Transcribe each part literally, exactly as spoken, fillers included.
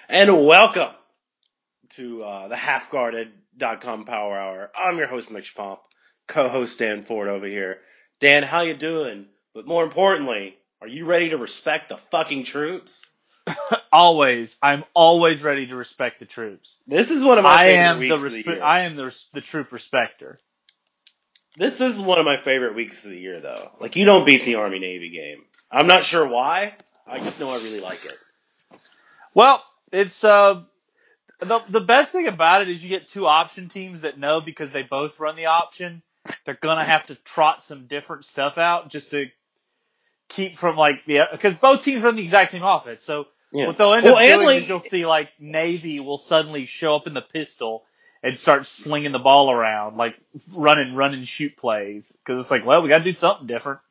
And welcome to uh, the half guarded dot com Power Hour. I'm your host, Mitch Pomp, co-host Dan Ford over here. Dan, how you doing? But more importantly, are you ready to respect the fucking troops? Always. I'm always ready to respect the troops. This is one of my I favorite am weeks the of the respe- year. I am the, the troop respecter. This is one of my favorite weeks of the year, though. Like, you don't beat the Army-Navy game. I'm not sure why. I just know I really like it. Well, it's uh the the best thing about it is you get two option teams that know because they both run the option. They're gonna have to trot some different stuff out just to keep from like the because both teams run the exact same offense. So Yeah. what they'll end Well, up and, doing like- is you'll see like Navy will suddenly show up in the pistol and start slinging the ball around, like running run and shoot plays because it's like, well, we got to do something different.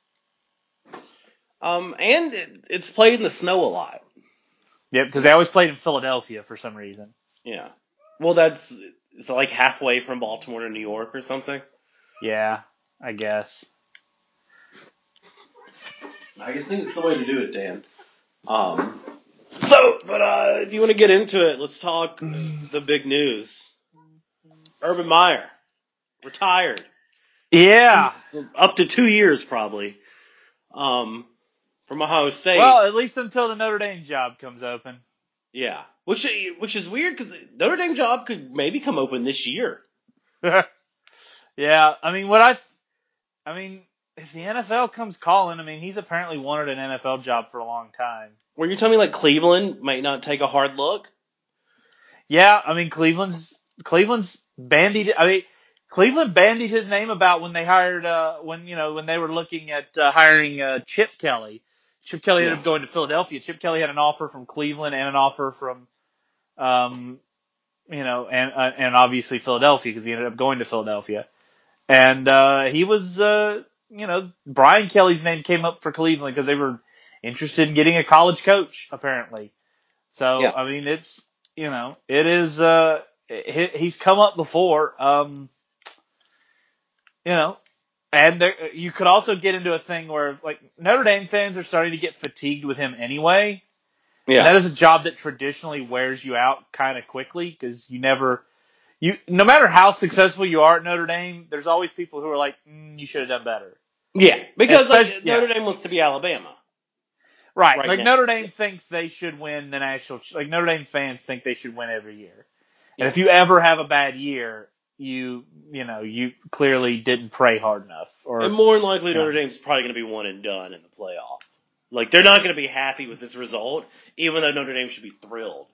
Um, and it, it's played in the snow a lot. Yeah, because they always played in Philadelphia for some reason. Yeah. Well, that's it's like halfway from Baltimore to New York or something. Yeah, I guess. I just think it's the way to do it, Dan. Um. So, but uh, if you want to get into it, let's talk the big news. Urban Meyer retired. Yeah. Up to two years probably. Um, from Ohio State. Well, at least until the Notre Dame job comes open. Yeah. Which which is weird because Notre Dame job could maybe come open this year. Yeah, I mean, what I, I mean, if the N F L comes calling, I mean, he's apparently wanted an N F L job for a long time. Were you telling me like Cleveland might not take a hard look? Yeah, I mean, Cleveland's Cleveland's bandied. I mean, Cleveland bandied his name about when they hired, uh, when you know, when they were looking at uh, hiring uh, Chip Kelly. Chip Kelly ended Yeah. up going to Philadelphia. Chip Kelly had an offer from Cleveland and an offer from, um, you know, and uh, and obviously Philadelphia because he ended up going to Philadelphia. And uh, he was, uh, you know, Brian Kelly's name came up for Cleveland because they were interested in getting a college coach, apparently. So, Yeah. I mean, it's, you know, it is, uh, he, he's come up before, um, you know, and there, you could also get into a thing where, like, Notre Dame fans are starting to get fatigued with him anyway. Yeah. And that is a job that traditionally wears you out kind of quickly because you never, you, no matter how successful you are at Notre Dame, there's always people who are like, mm, you should have done better. Yeah, because like Especially- Notre yeah. Dame wants to be Alabama. Right. Right like now. Notre Dame thinks they should win the national, like Notre Dame fans think they should win every year. And Yeah. if you ever have a bad year, you, you know, you clearly didn't pray hard enough. Or And more than likely, Yeah. Notre Dame's probably going to be one and done in the playoff. Like, they're not going to be happy with this result, even though Notre Dame should be thrilled.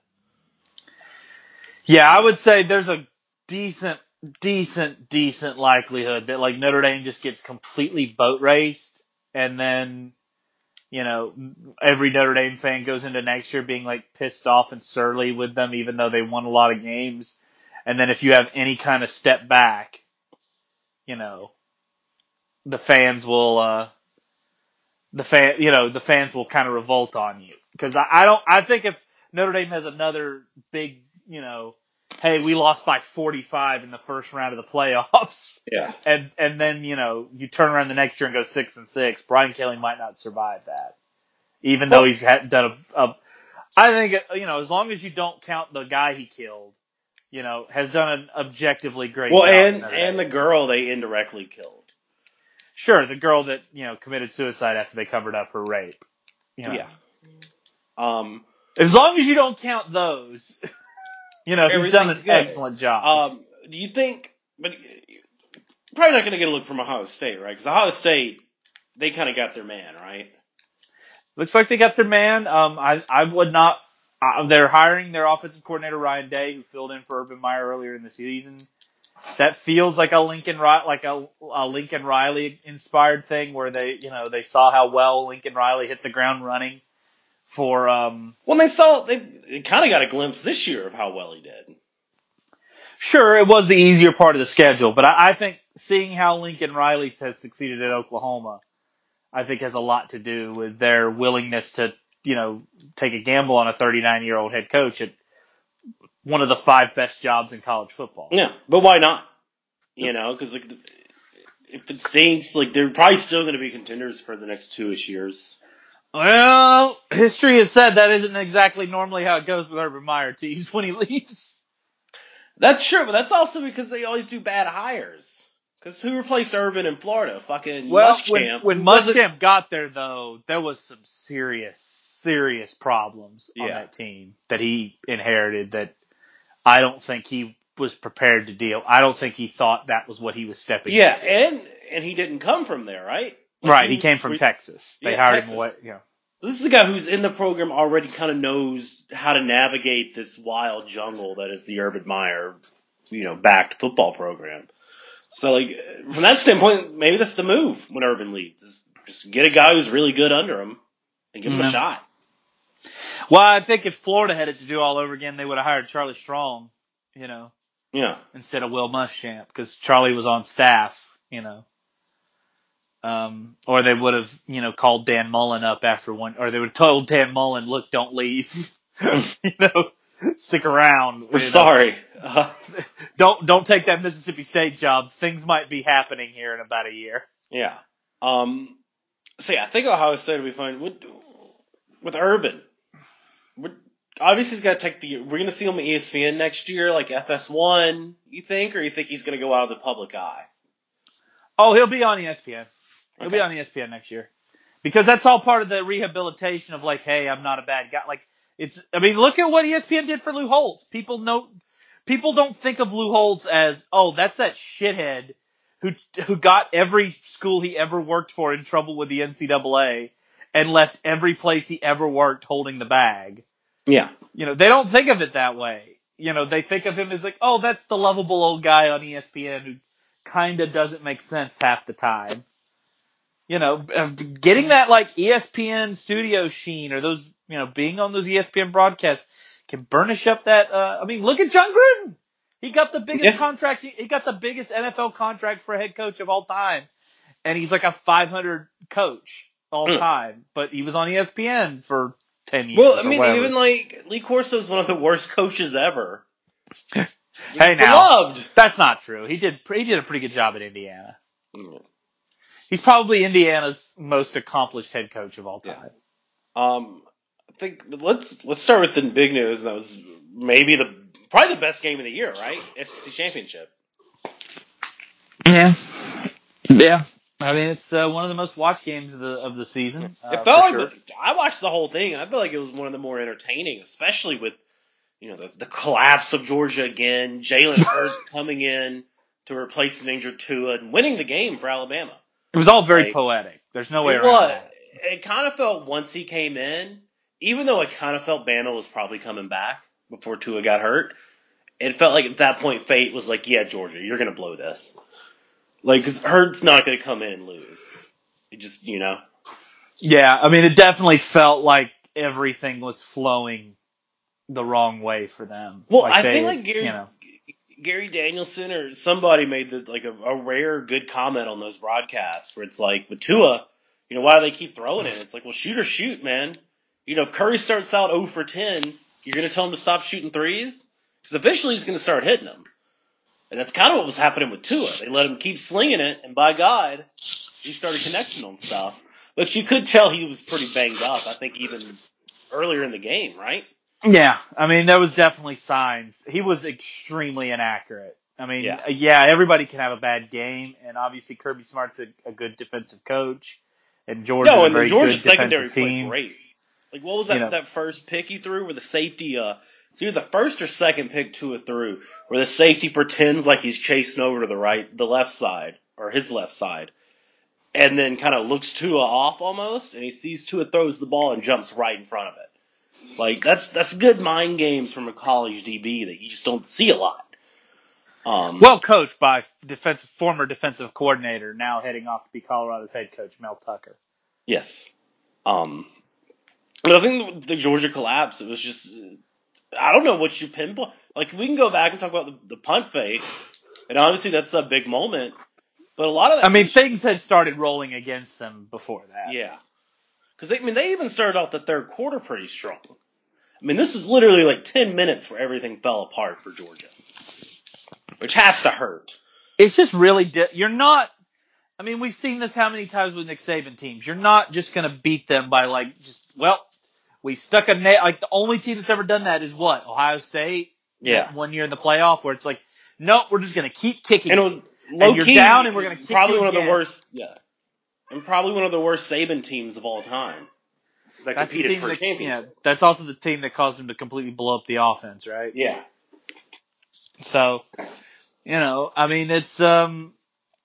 Yeah, I would say there's a decent, decent, decent likelihood that like Notre Dame just gets completely boat raced, and then, you know, every Notre Dame fan goes into next year being like pissed off and surly with them, even though they won a lot of games. And then if you have any kind of step back, you know, the fans will, uh, the fan, you know, the fans will kind of revolt on you. Because I, I don't, I think if Notre Dame has another big, you know, hey, we lost by forty-five in the first round of the playoffs, Yes. and and then you know you turn around the next year and go six and six, Brian Kelly might not survive that, even Well- though he's had, done a, a. I think you know as long as you don't count the guy he killed, you know, has done an objectively great Well, job. and at Notre and the Dame. girl they indirectly killed. Sure, the girl that you know committed suicide after they covered up her rape. You know. Yeah. Um, As long as you don't count those, you know, he's done an Everything's good. excellent job. um, do you think, but probably not going to get a look from Ohio State, right? Because Ohio State, they kind of got their man, right? Looks like they got their man. Um, I, I would not. Uh, they're hiring their offensive coordinator Ryan Day, who filled in for Urban Meyer earlier in the season. That feels like a Lincoln Ri- like a, a Lincoln Riley inspired thing, where they, you know, they saw how well Lincoln Riley hit the ground running. For um, When they saw, they, they kind of got a glimpse this year of how well he did. sure, it was the easier part of the schedule, but I, I think seeing how Lincoln Riley has succeeded at Oklahoma, I think has a lot to do with their willingness to, you know, take a gamble on a thirty-nine-year-old head coach at one of the five best jobs in college football. Yeah, but why not? You know, because like, if it stinks, like they're probably still going to be contenders for the next two-ish years. Well, history has said that isn't exactly normally how it goes with Urban Meyer teams when he leaves. That's true, but that's also because they always do bad hires. Because who replaced Urban in Florida? Fucking Well, Muschamp. when, when Muschamp got there, though, there was some serious, serious problems on Yeah. that team that he inherited that I don't think he was prepared to deal. I don't think he thought that was what he was stepping Yeah, into. and and he didn't come from there, right? Like Right, he was, came from we, Texas. They yeah, hired Texas. him away. Yeah. This is a guy who's in the program already kind of knows how to navigate this wild jungle that is the Urban Meyer, you know, backed football program. So, like, from that standpoint, maybe that's the move when Urban leaves. Is just get a guy who's really good under him and give him Mm-hmm. a shot. Well, I think if Florida had it to do all over again, they would have hired Charlie Strong, you know, Yeah. instead of Will Muschamp, because Charlie was on staff, you know. Um, or they would have, you know, called Dan Mullen up after one, or they would have told Dan Mullen, look, don't leave, you know, stick around. We're sorry. Uh, don't don't take that Mississippi State job. Things might be happening here in about a year. yeah. Um. So yeah, I think Ohio State will be fine with with Urban. We're, obviously, he's got to take the. We're going to see him on E S P N next year, like F S one. You think, or you think he's going to go out of the public eye? Oh, he'll be on E S P N. He'll Okay. be on E S P N next year. Because that's all part of the rehabilitation of like, hey, I'm not a bad guy. Like, it's, I mean, look at what E S P N did for Lou Holtz. People know, people don't think of Lou Holtz as, oh, that's that shithead who, who got every school he ever worked for in trouble with the N C double A and left every place he ever worked holding the bag. Yeah. You know, they don't think of it that way. You know, they think of him as like, oh, that's the lovable old guy on E S P N who kind of doesn't make sense half the time. You know, getting that like E S P N studio sheen or those, you know, being on those E S P N broadcasts can burnish up that. Uh, I mean, look at John Gruden. He got the biggest Yeah. contract. He got the biggest N F L contract for a head coach of all time, and he's like a five hundred coach all Mm. time. But he was on E S P N for ten years. Well, I or mean, whatever. even like Lee Corso's one of the worst coaches ever. Hey, now Beloved. that's not true. He did. He did a pretty good job at Indiana. Mm. He's probably Indiana's most accomplished head coach of all time. Yeah. Um, I think let's let's start with the big news, and that was maybe the probably the best game of the year, right? S E C championship. Yeah, yeah. I mean, it's uh, one of the most watched games of the of the season. Uh, It felt like sure. the, I watched the whole thing, and I felt like it was one of the more entertaining, especially with you know the, the collapse of Georgia again, Jalen Hurts coming in to replace an injured Tua and winning the game for Alabama. It was all very Like, poetic. There's no way It around was. that. It kind of felt once he came in, even though it kind of felt Bama was probably coming back before Tua got hurt. It felt like at that point fate was like, yeah, Georgia, you're gonna blow this. Like, cause Hurt's not gonna come in and lose. It just, you know. Yeah, I mean, it definitely felt like everything was flowing the wrong way for them. Well, like I they, think like Gary, you know, Gary Danielson or somebody made the, like a, a rare good comment on those broadcasts where it's like, with Tua, you know, why do they keep throwing it? It's like, well, shoot or shoot, man. You know, if Curry starts out zero for ten, you're going to tell him to stop shooting threes? Because eventually he's going to start hitting them. And that's kind of what was happening with Tua. They let him keep slinging it, and by God, he started connecting on stuff. But you could tell he was pretty banged up, I think, even earlier in the game, right? yeah. I mean, there was definitely signs. He was extremely inaccurate. I mean, Yeah. yeah, everybody can have a bad game, and obviously Kirby Smart's a, a good defensive coach, and Georgia's No, a and the very Georgia good secondary defensive played team. great. Like, what was that, You know. that first pick he threw where the safety, uh, it's either the first or second pick Tua threw, where the safety pretends like he's chasing over to the right, the left side, or his left side, and then kind of looks Tua off almost, and he sees Tua throws the ball and jumps right in front of it. Like, that's, that's good mind games from a college D B that you just don't see a lot. Um, Well coached by defensive former defensive coordinator, now heading off to be Colorado's head coach, Mel Tucker. yes. Um, but I think the Georgia collapse, it was just, I don't know what you pinpoint. Like, we can go back and talk about the, the punt fake, and obviously that's a big moment. But a lot of that, I mean, things had started rolling against them before that. yeah, because I mean they even started off the third quarter pretty strong. I mean, this was literally like ten minutes where everything fell apart for Georgia, which has to hurt. It's just really di- you're not. I mean, we've seen this how many times with Nick Saban teams. You're not just going to beat them by, like, just, well, we stuck a nail. Like, the only team that's ever done that is what? Ohio State? Yeah. That one year in the playoff where it's like, nope, we're just going to keep kicking And it you. was low And you're key, down and we're going to kick probably you one again. of the worst, yeah. And probably one of the worst Saban teams of all time that That's the competed team for a that, championship. yeah, that's also the team that caused him to completely blow up the offense, right? Yeah. So, you know, I mean, it's, um,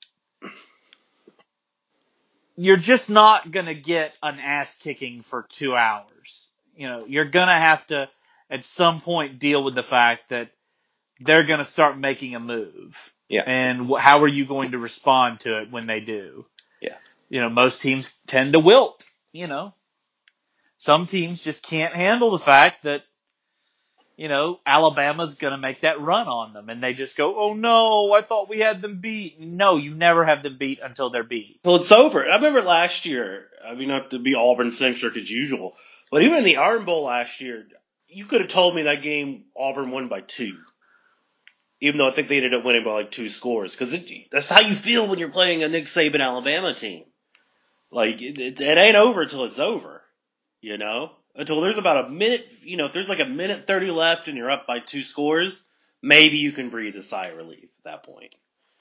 you're just not going to get an ass kicking for two hours. You know, you're going to have to, at some point, deal with the fact that they're going to start making a move. Yeah. And wh- how are you going to respond to it when they do? Yeah. You know, most teams tend to wilt, you know. Some teams just can't handle the fact that, you know, Alabama's going to make that run on them. And they just go, oh no, I thought we had them beat. No, you never have them beat until they're beat. Well, it's over. I remember last year, I mean, not to be Auburn-centric as usual, but even in the Iron Bowl last year, you could have told me that game Auburn won by two. Even though I think they ended up winning by like two scores. Because that's how you feel when you're playing a Nick Saban Alabama team. Like, it, it, it ain't over until it's over. You know? Until there's about a minute, you know, if there's like a minute thirty left and you're up by two scores, maybe you can breathe a sigh of relief at that point.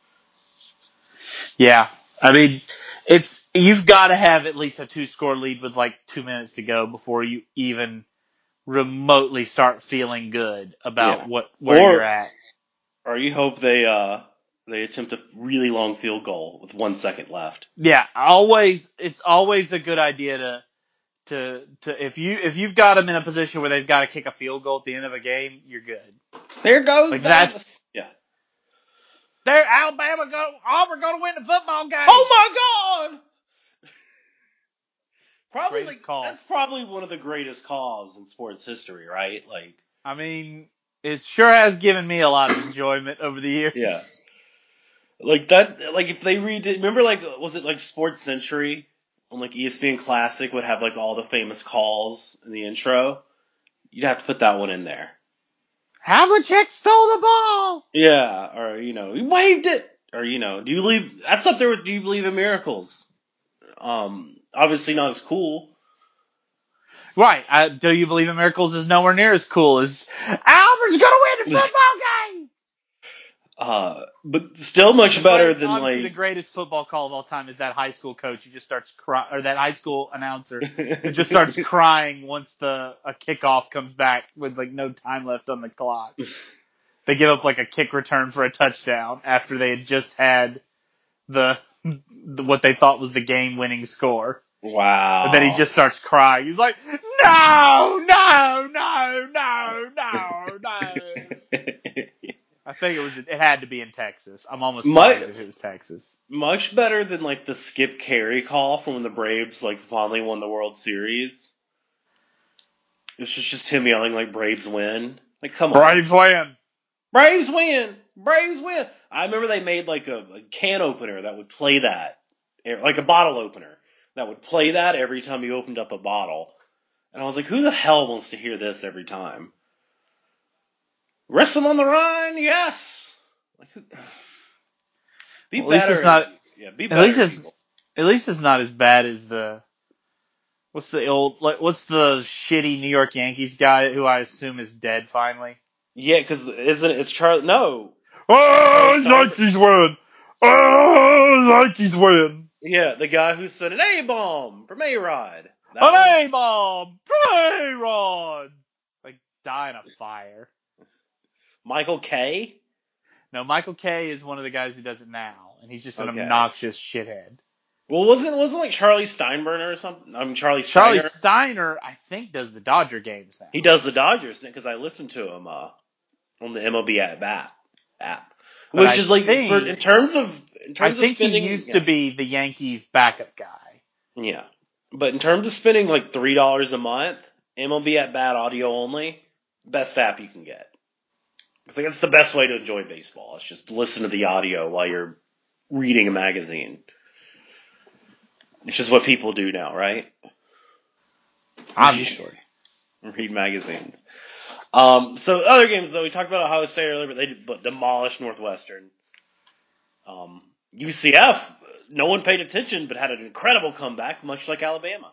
Yeah. I mean, it's, you've got to have at least a two score lead with like two minutes to go before you even remotely start feeling good about Yeah. what, where Or, you're at. or you hope they, uh, they attempt a really long field goal with one second left. Yeah. Always, it's always a good idea to, to, to, if you, if you've got them in a position where they've got to kick a field goal at the end of a game, you're good. There goes Like Dallas. that's, Yeah. there, Alabama go, Auburn going to win the football game. Oh my God! Probably Greatest like call. that's probably one of the greatest calls in sports history, right? Like, I mean, it sure has given me a lot of enjoyment over the years. yeah, like that. Like if they redid, remember like was it like Sports Century on like E S P N Classic would have like all the famous calls in the intro? You'd have to put that one in there. Havlicek stole the ball. Yeah, or you know, he waved it, or you know, do you believe that's up there with do you believe in miracles? Um, obviously not as cool. Right. I, do you believe in miracles is nowhere near as cool as Auburn's gonna win the football game. Uh, but still much The better great, than obviously like the greatest football call of all time is that high school coach who just starts crying, or that high school announcer who just starts crying once the a kickoff comes back with like no time left on the clock. They give up like a kick return for a touchdown after they had just had the, the what they thought was the game-winning score. Wow. And then he just starts crying. He's like, no, no, no, no, no, no. I think it was, it had to be in Texas. I'm almost positive it was Texas. Much better than like the Skip Carey call from when the Braves like finally won the World Series. It was just, just him yelling like Braves win. Like come on. Braves win. Braves win. Braves win. I remember they made like a, a can opener that would play that. Like a bottle opener that would play that every time you opened up a bottle. And I was like, who the hell wants to hear this every time? Wrestle on the Rhine, yes. Like, be well, at better. Least it's not, yeah, be at better. least it's, people. at least it's not as bad as the, what's the old, like, what's the shitty New York Yankees guy who I assume is dead finally? Yeah, because isn't it, it's Charlie, no. Oh, Yankees win! Oh, Yankees win! Yeah, the guy who said an A-bomb from A-Rod. An A-bomb from A-Rod! Like, die in a fire. Michael K? No, Michael K is one of the guys who does it now, and he's just an Okay. obnoxious shithead. Well, wasn't wasn't like Charlie Steinbrenner or something? I mean, Charlie Steiner. Charlie Steiner, I think, does the Dodger games now. He does the Dodgers because I listened to him uh, on the M L B at bat app, But which I is like think, for, in terms of in I terms think of spending. he used yeah. to be the Yankees' backup guy. Yeah, but in terms of spending like three dollars a month, M L B at bat audio only, best app you can get. It's like it's the best way to enjoy baseball. It's just listen to the audio while you're reading a magazine. It's just what people do now, right? Obviously. Read magazines. Um, so other games though, we talked about Ohio State earlier, but they but demolished Northwestern. Um, U C F no one paid attention, but had an incredible comeback, much like Alabama.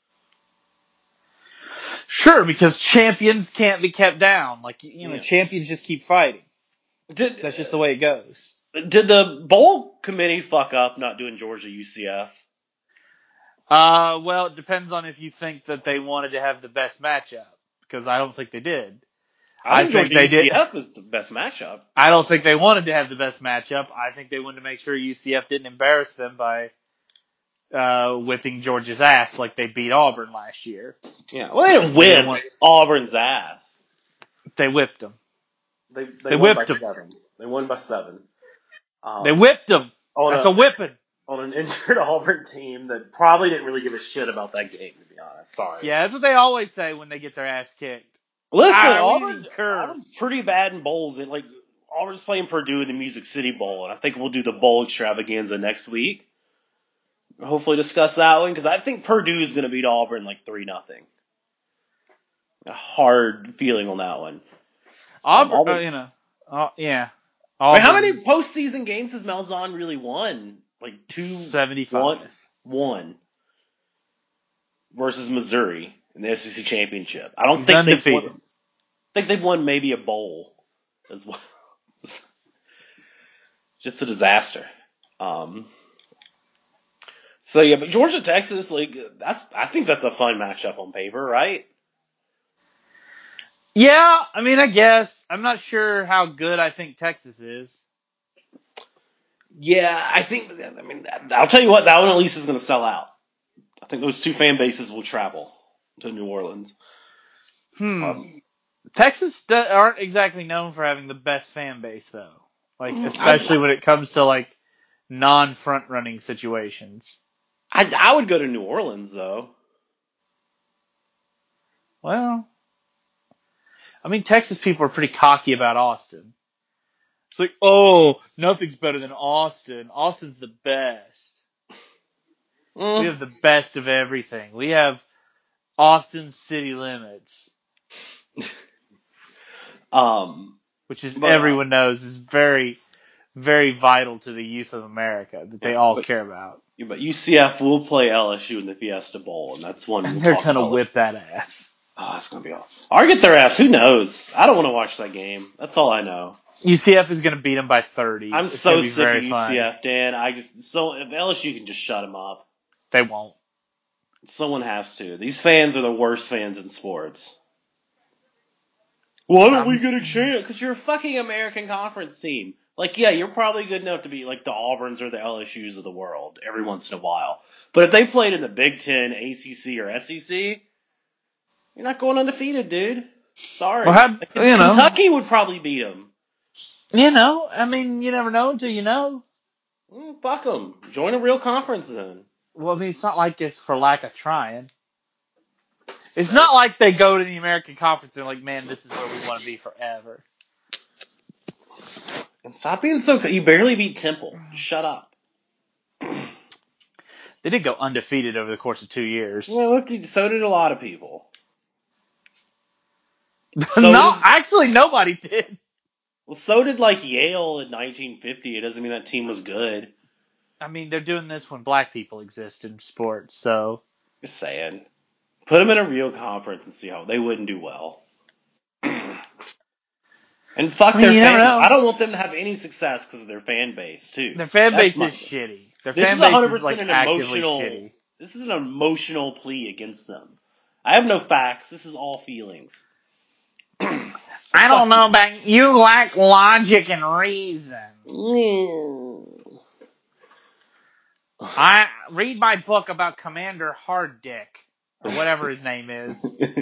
Sure, because champions can't be kept down. Like, you know, Yeah. champions just keep fighting. Did That's just the way it goes. did the bowl committee fuck up not doing Georgia U C F? Uh, well, it depends on if you think that they wanted to have the best matchup, because I don't think they did. I think, I think Georgia they did. U C F is the best matchup. I don't think they wanted to have the best matchup. I think they wanted to make sure U C F didn't embarrass them by uh, whipping Georgia's ass like they beat Auburn last year. Yeah, well, they didn't whip Auburn's ass. They whipped them. They they, They won whipped by them. seven. They won by seven. Um, They whipped them. That's a, a, a whipping. On an injured Auburn team that probably didn't really give a shit about that game, to be honest. Sorry. Yeah, that's what they always say when they get their ass kicked. Listen, ah, Auburn, Auburn's pretty bad in bowls. It, like Auburn's playing Purdue in the Music City Bowl, and I think we'll do the bowl extravaganza next week. Hopefully discuss that one, because I think Purdue is going to beat Auburn like three nothing. A hard feeling on that one. Auburn, um, Auburn uh, you know, uh, yeah. Wait, how many postseason games has Malzahn really won? Like two, seventy-five. One, one versus Missouri in the S E C championship. I don't He's think undefeated. they've won. I think they've won maybe a bowl as well. Just a disaster. Um, so yeah, but Georgia Texas, like that's I think that's a fun matchup on paper, right? Yeah, I mean, I guess. I'm not sure how good I think Texas is. Yeah, I think. I mean, I'll tell you what, that one at least is going to sell out. I think those two fan bases will travel to New Orleans. Hmm. Um, Texas do- aren't exactly known for having the best fan base, though. Like, especially I, when it comes to like non-front running situations. I I would go to New Orleans though. Well, I mean, Texas people are pretty cocky about Austin. It's like, oh, nothing's better than Austin. Austin's the best. Mm. We have the best of everything. We have Austin city limits. um, which is but, everyone uh, knows is very, very vital to the youth of America that they yeah, all but, care about. Yeah, but U C F will play L S U in the Fiesta Bowl, and that's one. And we'll they're gonna whip that ass. Oh, it's gonna be awful. Or get their ass. Who knows? I don't want to watch that game. That's all I know. U C F is gonna beat them by thirty. I'm it's so sick of U C F, fun. Dan. I just so if L S U can just shut them up. They won't. Someone has to. These fans are the worst fans in sports. Why don't um, we get a chance? Because you're a fucking American Conference team. Like, yeah, you're probably good enough to be like the Auburns or the L S Us of the world every once in a while. But if they played in the Big Ten, A C C, or S E C, you're not going undefeated, dude. Sorry. Well, how, like, you know, Kentucky would probably beat them. You know, I mean, you never know until you know. Mm, fuck them. Join a real conference then. Well, I mean, it's not like it's for lack of trying. It's not like they go to the American Conference and they're like, man, this is where we want to be forever. And stop being so... You barely beat Temple. Shut up. They did go undefeated over the course of two years. Well, look, so did a lot of people. So no, did, actually, nobody did. Well, so did, like, Yale in nineteen fifty. It doesn't mean that team was good. I mean, they're doing this when black people exist in sports, so... Just saying. Put them in a real conference and see how... They wouldn't do well. And fuck I mean, their fans. I don't want them to have any success because of their fan base, too. Their fan That's base my, is shitty. Their this fan is one hundred base percent is, like, an emotional... shitty. This is an emotional plea against them. I have no facts. This is all feelings. So I don't know about you. Lack logic and reason. I read my book about Commander Hard Dick or whatever his name is.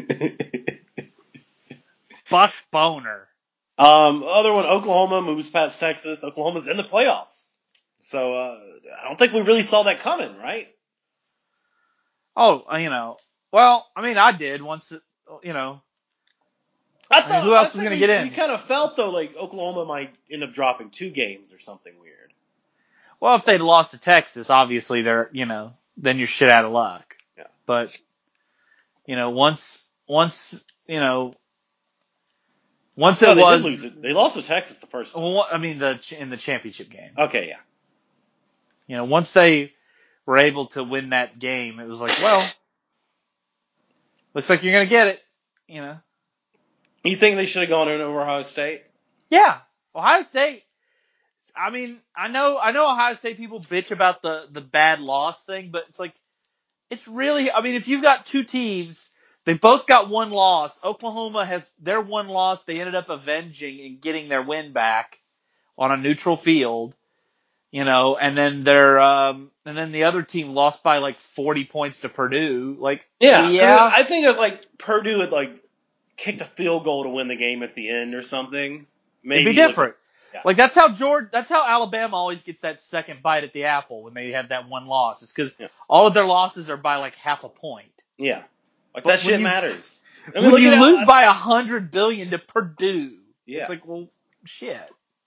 Buck Boner. Um, other one, Oklahoma moves past Texas. Oklahoma's in the playoffs, so uh, I don't think we really saw that coming, right? Oh, you know, well, I mean, I did once. You know. I thought, I mean, who else I was going to we, get in? We kind of felt, though, like Oklahoma might end up dropping two games or something weird. Well, if they'd lost to Texas, obviously they're, you know, then you're shit out of luck. Yeah. But, you know, once, once, you know, once no, it they was. Did lose it. They lost to Texas the first time. Well, I mean, the in the championship game. Okay, yeah. You know, once they were able to win that game, it was like, well, looks like you're going to get it, you know. You think they should have gone in over Ohio State? Yeah, Ohio State. I mean, I know, I know Ohio State people bitch about the, the bad loss thing, but it's like, it's really, I mean, if you've got two teams, they both got one loss. Oklahoma has their one loss. They ended up avenging and getting their win back on a neutral field, you know, and then their, um, and then the other team lost by like forty points to Purdue. Like, Yeah, because yeah, I think if like Purdue had like kicked a field goal to win the game at the end or something, maybe it'd be like, different. yeah. Like that's how Georgia, that's how Alabama always gets that second bite at the apple when they have that one loss. It's because Yeah. all of their losses are by like half a point. Yeah, like But that shit when you- matters. I mean, when look you at lose Al- by a hundred billion to Purdue, Yeah. it's like, well, shit.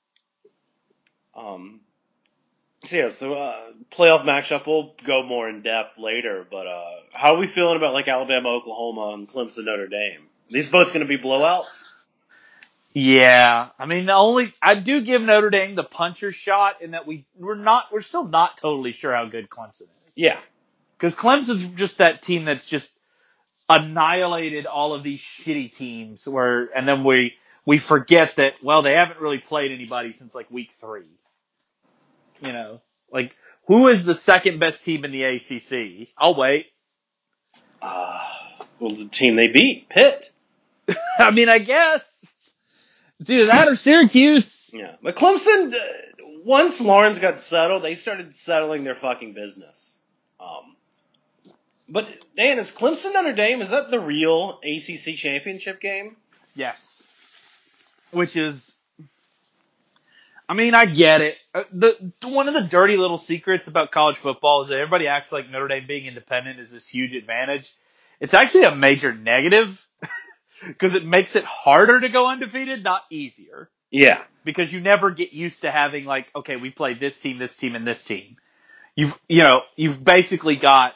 Um, so yeah, so uh, playoff matchup, we'll go more in depth later, but uh, how are we feeling about like Alabama, Oklahoma, and Clemson, Notre Dame? These both going to be blowouts? Yeah, I mean the only I do give Notre Dame the puncher shot in that we we're not we're still not totally sure how good Clemson is. Yeah. Because Clemson's just that team that's just annihilated all of these shitty teams where and then we we forget that well they haven't really played anybody since like week three. You know, like who is the second best team in the A C C? I'll wait. Uh, well, the team they beat, Pitt. I mean, I guess it's either that or Syracuse. Yeah, but Clemson, uh, once Lawrence got settled, they started settling their fucking business. Um, but Dan, is Clemson Notre Dame? Is that the real A C C championship game? Yes, which is. I mean, I get it. Uh, The one of the dirty little secrets about college football is that everybody acts like Notre Dame being independent is this huge advantage. It's actually a major negative because it makes it harder to go undefeated, not easier. Yeah. Because you never get used to having like, okay, we play this team, this team, and this team. You've, you know, you've basically got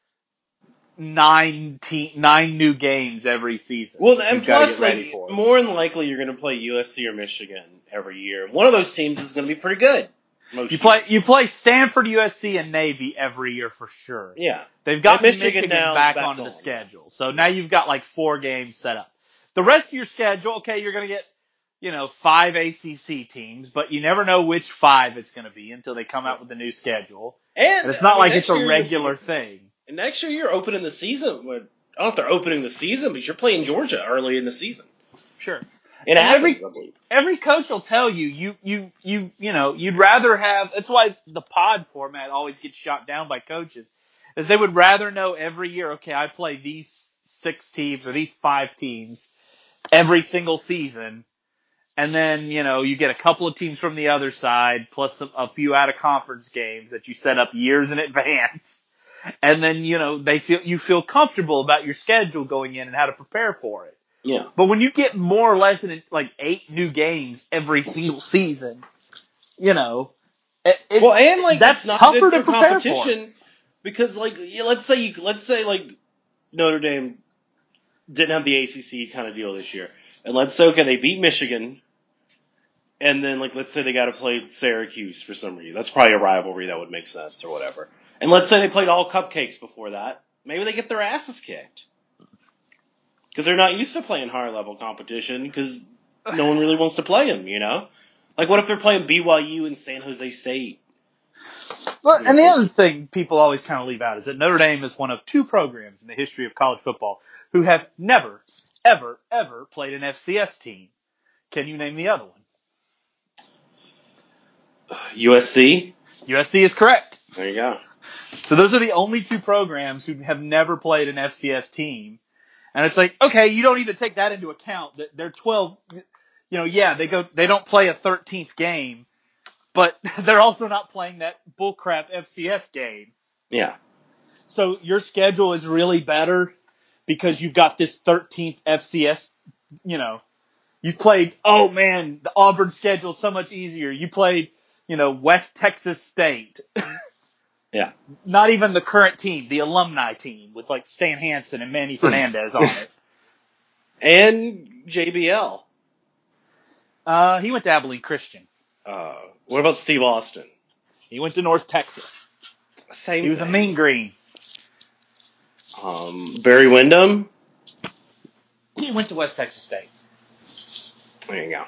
nine te- nine new games every season. Well, and you've got to plus, get ready like, for. more than likely, you're going to play U S C or Michigan every year. One of those teams is going to be pretty good. Most You play years. you play Stanford, U S C, and Navy every year for sure. Yeah. They've got And Michigan Michigan, now is back, back onto on, the yeah. schedule. So now you've got like four games set up. The rest of your schedule, okay, you're going to get, you know, five A C C teams, but you never know which five it's going to be until they come out with the new schedule. And, And it's not I mean, like next it's a year you'll regular be- thing. And next year you're opening the season with, I don't know if they're opening the season, but you're playing Georgia early in the season. Sure. In And every- Athens, I believe. Every coach will tell you, you, you, you, you know, you'd rather have, that's why the pod format always gets shot down by coaches, is they would rather know every year, okay, I play these six teams or these five teams every single season. And then, you know, you get a couple of teams from the other side, plus a, a few out of conference games that you set up years in advance. And then, you know, they feel, you feel comfortable about your schedule going in and how to prepare for it. Yeah. But when you get more or less in like eight new games every single season, you know, it, it, Well, and like that's it's not tougher good to for prepare for. competition because, like, yeah, let's say you, let's say like Notre Dame didn't have the A C C kind of deal this year, and let's say okay they beat Michigan, and then like let's say they got to play Syracuse for some reason. That's probably a rivalry that would make sense or whatever. And let's say they played all cupcakes before that, maybe they get their asses kicked because they're not used to playing higher level competition because no one really wants to play them, you know. Like, what if they're playing B Y U and San Jose State? But, and the other thing people always kind of leave out is that Notre Dame is one of two programs in the history of college football who have never, ever, ever played an F C S team. Can you name the other one? U S C? U S C is correct. There you go. So those are the only two programs who have never played an F C S team. And it's like, okay, you don't even take that into account that they're twelve, you know, yeah, they go, they don't play a thirteenth game, but they're also not playing that bullcrap F C S game. Yeah. So your schedule is really better because you've got this thirteenth F C S, you know, you've played, oh man, the Auburn schedule is so much easier. You played, you know, West Texas State. Yeah. Not even the current team, the alumni team with like Stan Hansen and Manny Fernandez on it. And J B L. Uh, he went to Abilene Christian. Uh, what about Steve Austin? He went to North Texas. Same He was thing. a mean green. Um, Barry Windham. He went to West Texas State. There you go.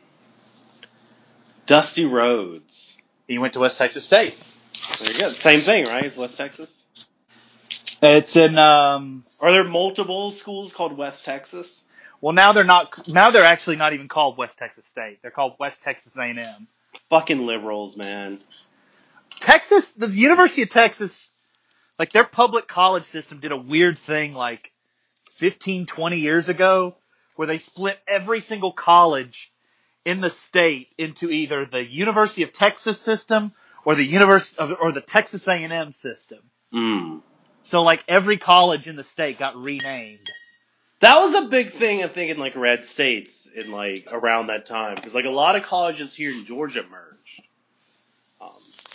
Dusty Rhodes. He went to West Texas State. There you go. Same thing, right? It's West Texas. It's in. Um, Are there multiple schools called West Texas? well, now they're not. Now they're actually not even called West Texas State. They're called West Texas A and M. Fucking liberals, man. Texas, the University of Texas, like their public college system did a weird thing like fifteen, twenty years ago where they split every single college in the state into either the University of Texas system or the University of, or the Texas A and M system. Mm. So like every college in the state got renamed. That was a big thing, I think, in like red states in like around that time because like a lot of colleges here in Georgia merged. Um,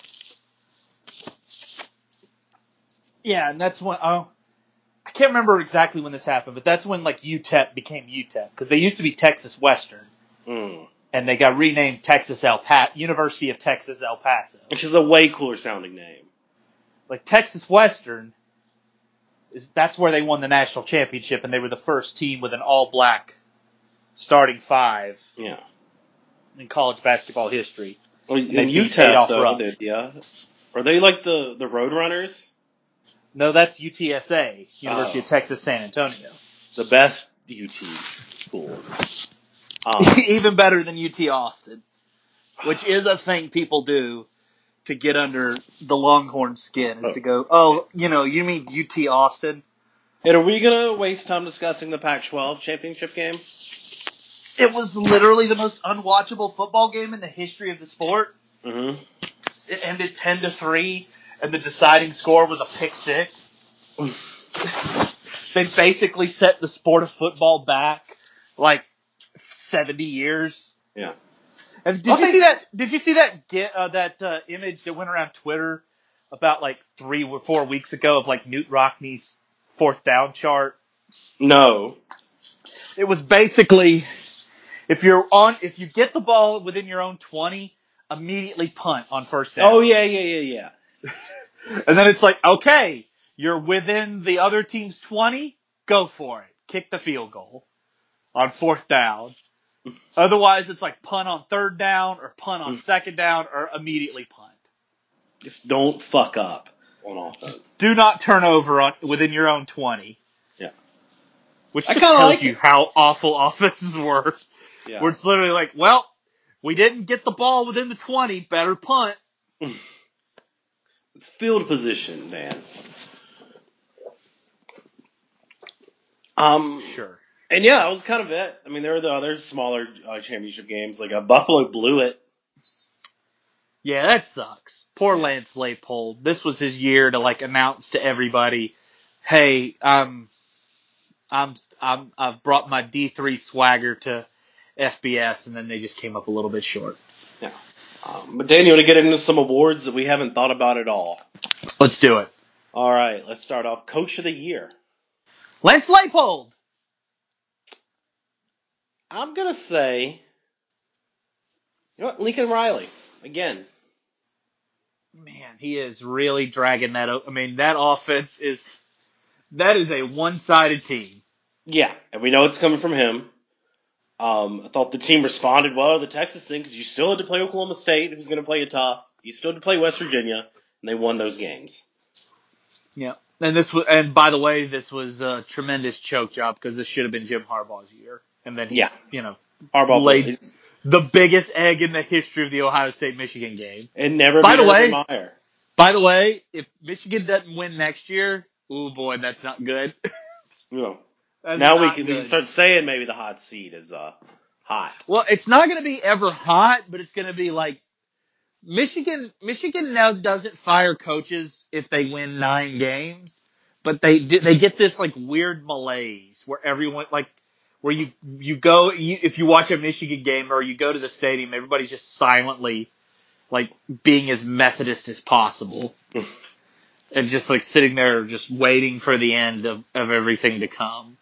Yeah, and that's when oh, I can't remember exactly when this happened, but that's when like U T E P became U T E P because they used to be Texas Western. mm. And they got renamed Texas El Pa- University of Texas El Paso. Which is a way cooler sounding name. Like Texas Western is that's where they won the national championship, and they were the first team with an all-black starting five Yeah. in college basketball history. Well, they in beat U T E P, Adolph though, Rupp. they, yeah. Are they like the, the Roadrunners? No, that's U T S A, University Oh. of Texas San Antonio. The best U T school. Um, Even better than U T Austin, which is a thing people do to get under the Longhorn skin, is to go, oh, you know, you mean U T Austin? and are we going to waste time discussing the Pac twelve championship game? It was literally the most unwatchable football game in the history of the sport. Mm-hmm. It ended ten to three, and the deciding score was a pick six. They basically set the sport of football back like seventy years. Yeah. And did I'll you say- see that? Did you see that get uh, that uh, image that went around Twitter about like three or four weeks ago of like Newt Rockney's fourth down chart? No. It was basically if you're on if you get the ball within your own twenty, immediately punt on first down. Oh, yeah, yeah, yeah, yeah. And then it's like, okay, you're within the other team's twenty, go for it. Kick the field goal on fourth down. Otherwise, it's like punt on third down or punt on second down or immediately punt. Just don't fuck up on offense. Do not turn over on, within your own twenty. Yeah. Which I just kinda tells like you it. how awful offenses were. Yeah. Where it's literally like, well, we didn't get the ball within the twenty, better punt. It's field position, man. Um, Sure. and yeah, that was kind of it. I mean, there were the other smaller uh, championship games, like uh, Buffalo blew it. Yeah, that sucks. Poor Lance Leipold. This was his year to like announce to everybody, "Hey, I'm, I'm, I'm, I've brought my D three swagger to F B S," and then they just came up a little bit short. Yeah. Um, but Dan, you want to get into some awards that we haven't thought about at all? Let's do it. All right, let's start off. Coach of the Year. Lance Leipold. I'm gonna say, you know what, Lincoln Riley again. Man, he is really dragging that. I mean, that offense is that is a one-sided team. Yeah, and we know it's coming from him. Um, I thought the team responded well to the Texas thing because you still had to play Oklahoma State, who's going to play you tough. You still had to play West Virginia, and they won those games. Yeah, and this was, and by the way, this was a tremendous choke job because this should have been Jim Harbaugh's year, and then he, Yeah. you know, Harbaugh laid played. the biggest egg in the history of the Ohio State-Michigan game. And never By beat the way- Urban Meyer. By the way, if Michigan doesn't win next year, oh boy, that's not good. You know, That's now we not can we can good. start saying maybe the hot seat is uh hot. Well, it's not going to be ever hot, but it's going to be like Michigan. Michigan now doesn't fire coaches if they win nine games, but they do, they get this like weird malaise where everyone like where you you go you, if you watch a Michigan game or you go to the stadium, everybody's just silently like being as Methodist as possible. And just like sitting there just waiting for the end of, of everything to come.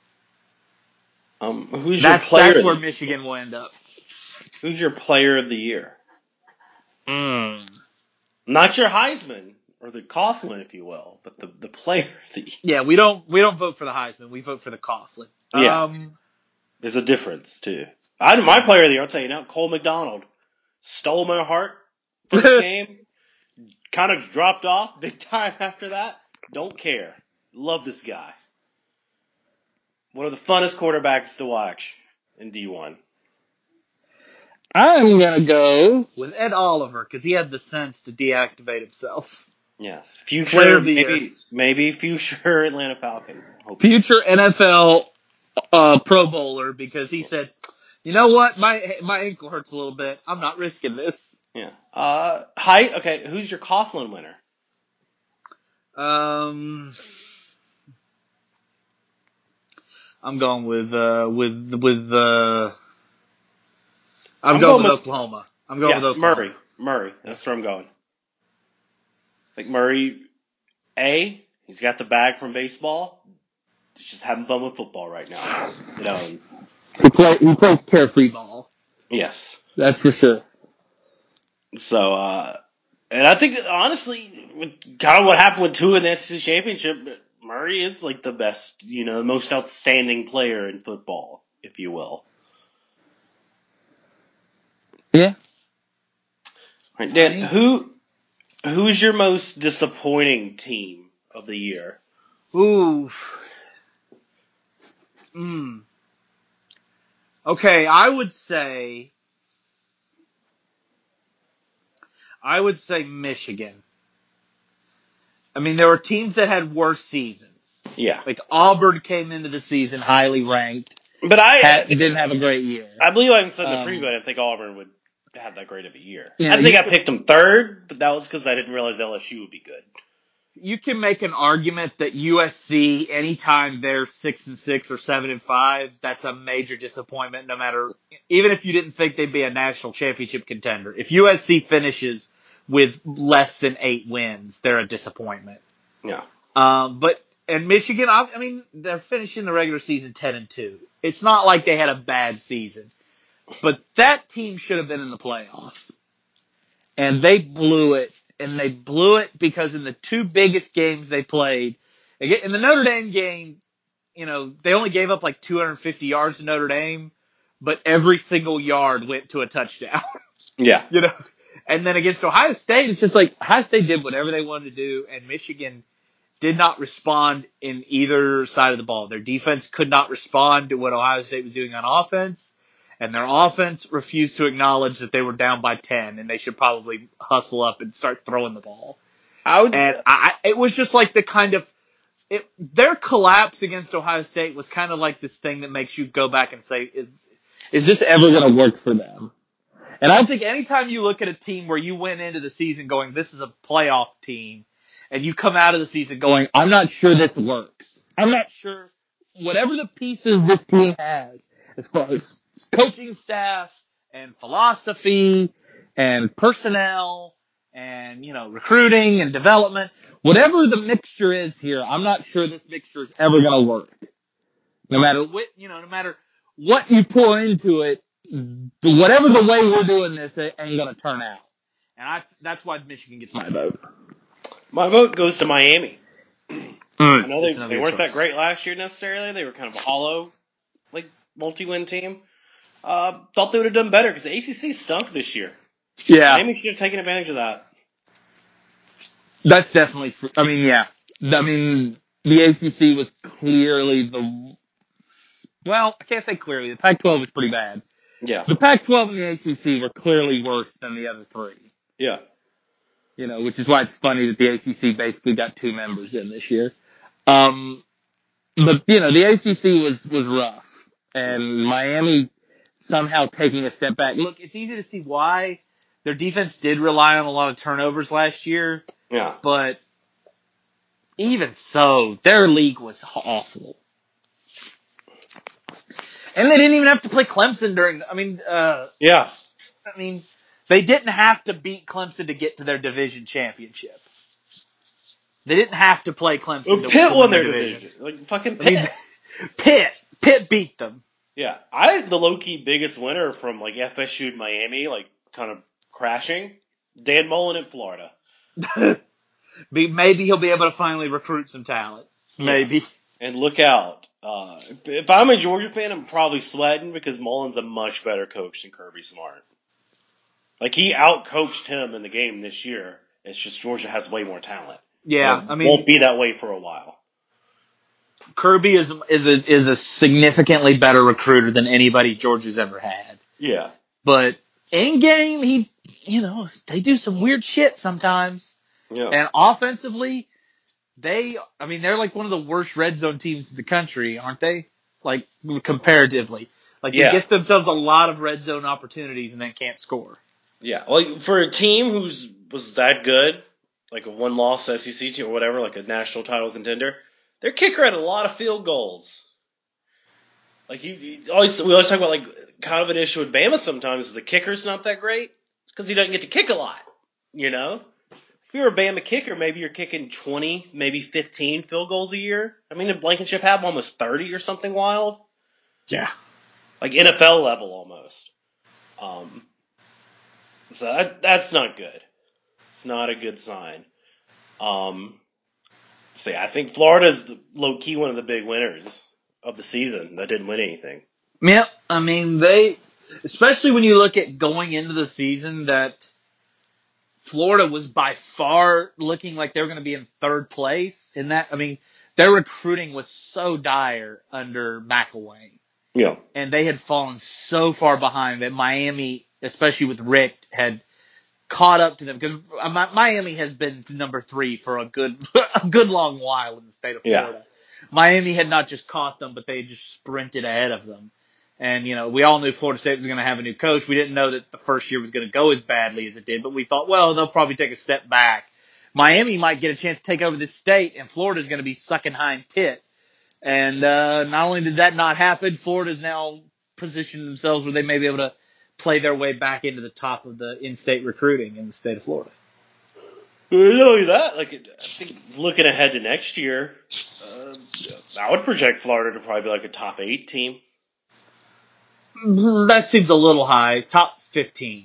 Um, who's That's your player? that's of where the- Michigan will end up. Who's your player of the year? Mm. Not your Heisman or the Coughlin, if you will, but the the player. The, Yeah, we don't we don't vote for the Heisman. We vote for the Coughlin. yeah, Um, there's a difference too. I my player of the year, I'll tell you now, Cole McDonald stole my heart first game. Kind of dropped off big time after that. Don't care. Love this guy. One of the funnest quarterbacks to watch in D one. I'm gonna go with Ed Oliver because he had the sense to deactivate himself. Yes, Player future of the year. maybe maybe future Atlanta Falcon. Hope Future N F L uh, Pro Bowler because he said, "You know what? My my ankle hurts a little bit. I'm not risking this." Yeah. Uh, height. Okay, who's your Coughlin winner? Um, I'm going with uh, with with uh, I'm, I'm going, going with with Oklahoma. I'm going yeah with Oklahoma. Murray. Murray. That's where I'm going. Like Murray, A. He's got the bag from baseball. He's just having fun with football right now. It owns. He play he plays carefree ball. Yes. That's for sure. So, uh, and I think honestly, with kind of what happened with Tua in the S E C championship, Murray is like the best, you know, the most outstanding player in football, if you will. Yeah. All right, Dan, who who's your most disappointing team of the year? Ooh. Hmm. Okay, I would say I would say Michigan. I mean, there were teams that had worse seasons. Yeah, Like Auburn came into the season highly ranked. but I Had, didn't have a great year. I believe I said in the Um, preview I didn't think Auburn would have that great of a year. You know, I think you I can, picked them third, but that was because I didn't realize L S U would be good. you can make an argument that U S C, anytime they're six and six or seven and five, that's a major disappointment. No matter, even if you didn't think they'd be a national championship contender, if U S C finishes with less than eight wins, they're a disappointment. Yeah. Um, but and Michigan, I, I mean, they're finishing the regular season ten and two. It's not like they had a bad season, but that team should have been in the playoffs, and they blew it. And they blew it because in the two biggest games they played, in the Notre Dame game, you know, they only gave up like two hundred fifty yards to Notre Dame, but every single yard went to a touchdown. Yeah. You know, and then against Ohio State, it's just like Ohio State did whatever they wanted to do, and Michigan did not respond in either side of the ball. Their defense could not respond to what Ohio State was doing on offense. And their offense refused to acknowledge that they were down by ten and they should probably hustle up and start throwing the ball. I would, And I, it was just like the kind of, it, their collapse against Ohio State was kind of like this thing that makes you go back and say, is, is this ever going to work for them? And I think anytime you look at a team where you went into the season going, this is a playoff team, and you come out of the season going, I'm not sure this works. I'm not sure whatever the pieces this team has as far as coaching staff and philosophy and personnel and, you know, recruiting and development, whatever the mixture is here, I'm not sure this mixture is ever going to work. No matter what, you know, no matter what you pour into it, whatever the way we're doing this, it ain't going to turn out. And I, that's why Michigan gets my vote. my vote goes to Miami. Mm, I know they, they weren't that great last year necessarily. They were kind of a hollow, like, multi-win team. Uh, thought they would have done better because the A C C stunk this year. Yeah. Miami should have taken advantage of that. That's definitely, I mean, yeah. I mean, the A C C was clearly the, well, I can't say clearly. The Pac twelve was pretty bad. Yeah. The Pac twelve and the A C C were clearly worse than the other three. Yeah. You know, which is why it's funny that the A C C basically got two members in this year. Um, but, you know, the A C C was, was rough. And Miami somehow taking a step back. Look, it's easy to see why their defense did rely on a lot of turnovers last year. Yeah. But even so, their league was awful. And they didn't even have to play Clemson during, I mean, uh, Yeah. I mean, they didn't have to beat Clemson to get to their division championship. They didn't have to play Clemson Well, to, Pitt to won win their their division. division. Like, fucking I Pitt. mean, Pitt, Pitt beat them. Yeah. I the low-key biggest winner from, like, F S U and Miami, like, kind of crashing. Dan Mullen in Florida. Be, maybe he'll be able to finally recruit some talent. Maybe. Yeah. And look out. Uh, if I'm a Georgia fan, I'm probably sweating because Mullen's a much better coach than Kirby Smart. Like, he outcoached him in the game this year. It's just Georgia has way more talent. Yeah, It I mean, won't be that way for a while. Kirby is is a is a significantly better recruiter than anybody Georgia's ever had. Yeah. But in game, he, you know, they do some weird shit sometimes. Yeah. And offensively, they, I mean, they're like one of the worst red zone teams in the country, aren't they? Like, comparatively. Like, Yeah. they get themselves a lot of red zone opportunities and then can't score. Yeah. Like, for a team who's was that good, like a one-loss S E C team or whatever, like a national title contender, their kicker had a lot of field goals. Like, you, you always, we always talk about, like, kind of an issue with Bama sometimes is the kicker's not that great. It's because he doesn't get to kick a lot, you know? If you're a Bama kicker, maybe you're kicking twenty, maybe fifteen field goals a year. I mean, Blankenship had almost thirty or something wild. Yeah. Like N F L level almost. Um, so that, that's not good. It's not a good sign. Um, so yeah, I think Florida's the, low-key one of the big winners of the season that didn't win anything. Yep. I mean, they, especially when you look at going into the season that Florida was by far looking like they were going to be in third place in that. I mean, their recruiting was so dire under McElwain. Yeah. And they had fallen so far behind that Miami, especially with Rick, had caught up to them because Miami has been number three for a good, a good long while in the state of Florida. Yeah. Miami had not just caught them, but they had just sprinted ahead of them. And, you know, we all knew Florida State was going to have a new coach. We didn't know that the first year was going to go as badly as it did, but we thought, well, they'll probably take a step back. Miami might get a chance to take over this state, and Florida's going to be sucking hind tit. And uh, not only did that not happen, Florida's now positioned themselves where they may be able to play their way back into the top of the in-state recruiting in the state of Florida. Not only that, like I think looking ahead to next year, uh, I would project Florida to probably be like a top eight team. That seems a little high. Top fifteen.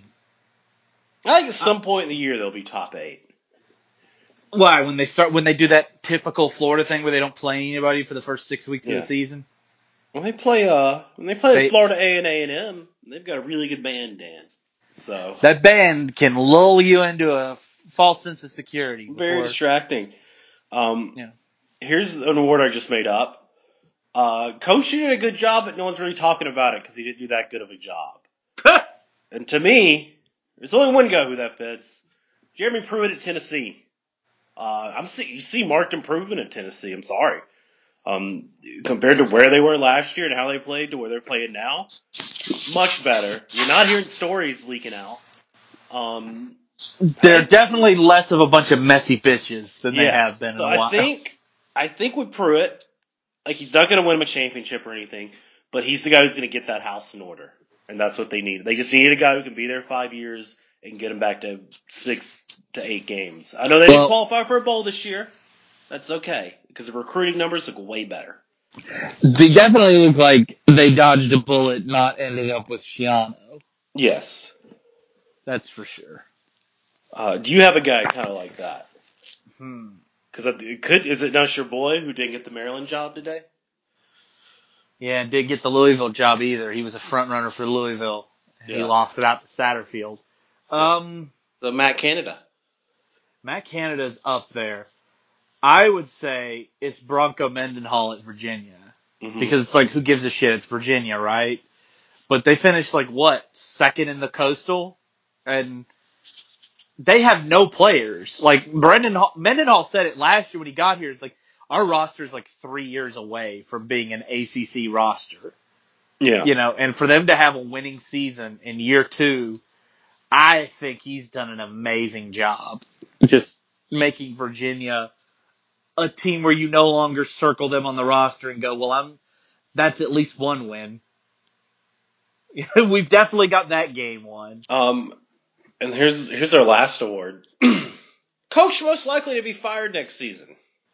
I think at some point in the year they'll be top eight. Why? When they start, when they do that typical Florida thing where they don't play anybody for the first six weeks yeah. of the season? When they play, uh, when they play they, Florida A and A and M, they've got a really good band, Dan. So that band can lull you into a false sense of security. Before, very distracting. Um, yeah. Here's an award I just made up. Uh, Coach did a good job, but no one's really talking about it because he didn't do that good of a job. And to me, there's only one guy who that fits. Jeremy Pruitt at Tennessee. Uh, I'm see, you see marked improvement at Tennessee. I'm sorry. Um, compared to where they were last year and how they played to where they're playing now, much better. You're not hearing stories leaking out. Um, they're I, definitely less of a bunch of messy bitches than yeah, they have been in so a while. I think, I think with Pruitt, like he's not going to win him a championship or anything, but he's the guy who's going to get that house in order, and that's what they need. They just need a guy who can be there five years and get them back to six to eight games. I know they didn't well, qualify for a bowl this year. That's okay, because the recruiting numbers look way better. They definitely look like they dodged a bullet not ending up with Schiano. Yes. That's for sure. Uh, do you have a guy kind of like that? Hmm. Because it could, is it not your boy who didn't get the Maryland job today? Yeah, and didn't get the Louisville job either. He was a front runner for Louisville. And yeah. He lost it out to Satterfield. Um, the Matt Canada. Matt Canada's up there. I would say it's Bronco Mendenhall at Virginia. Mm-hmm. Because it's like, who gives a shit? It's Virginia, right? But they finished like, what, second in the Coastal? And they have no players. Like, Brendan Mendenhall said it last year when he got here. It's like, our roster is like three years away from being an A C C roster. Yeah. You know, and for them to have a winning season in year two, I think he's done an amazing job. Just making Virginia a team where you no longer circle them on the roster and go, well, I'm, that's at least one win. We've definitely got that game won. Um, and here's, here's our last award. Coach most likely to be fired next season.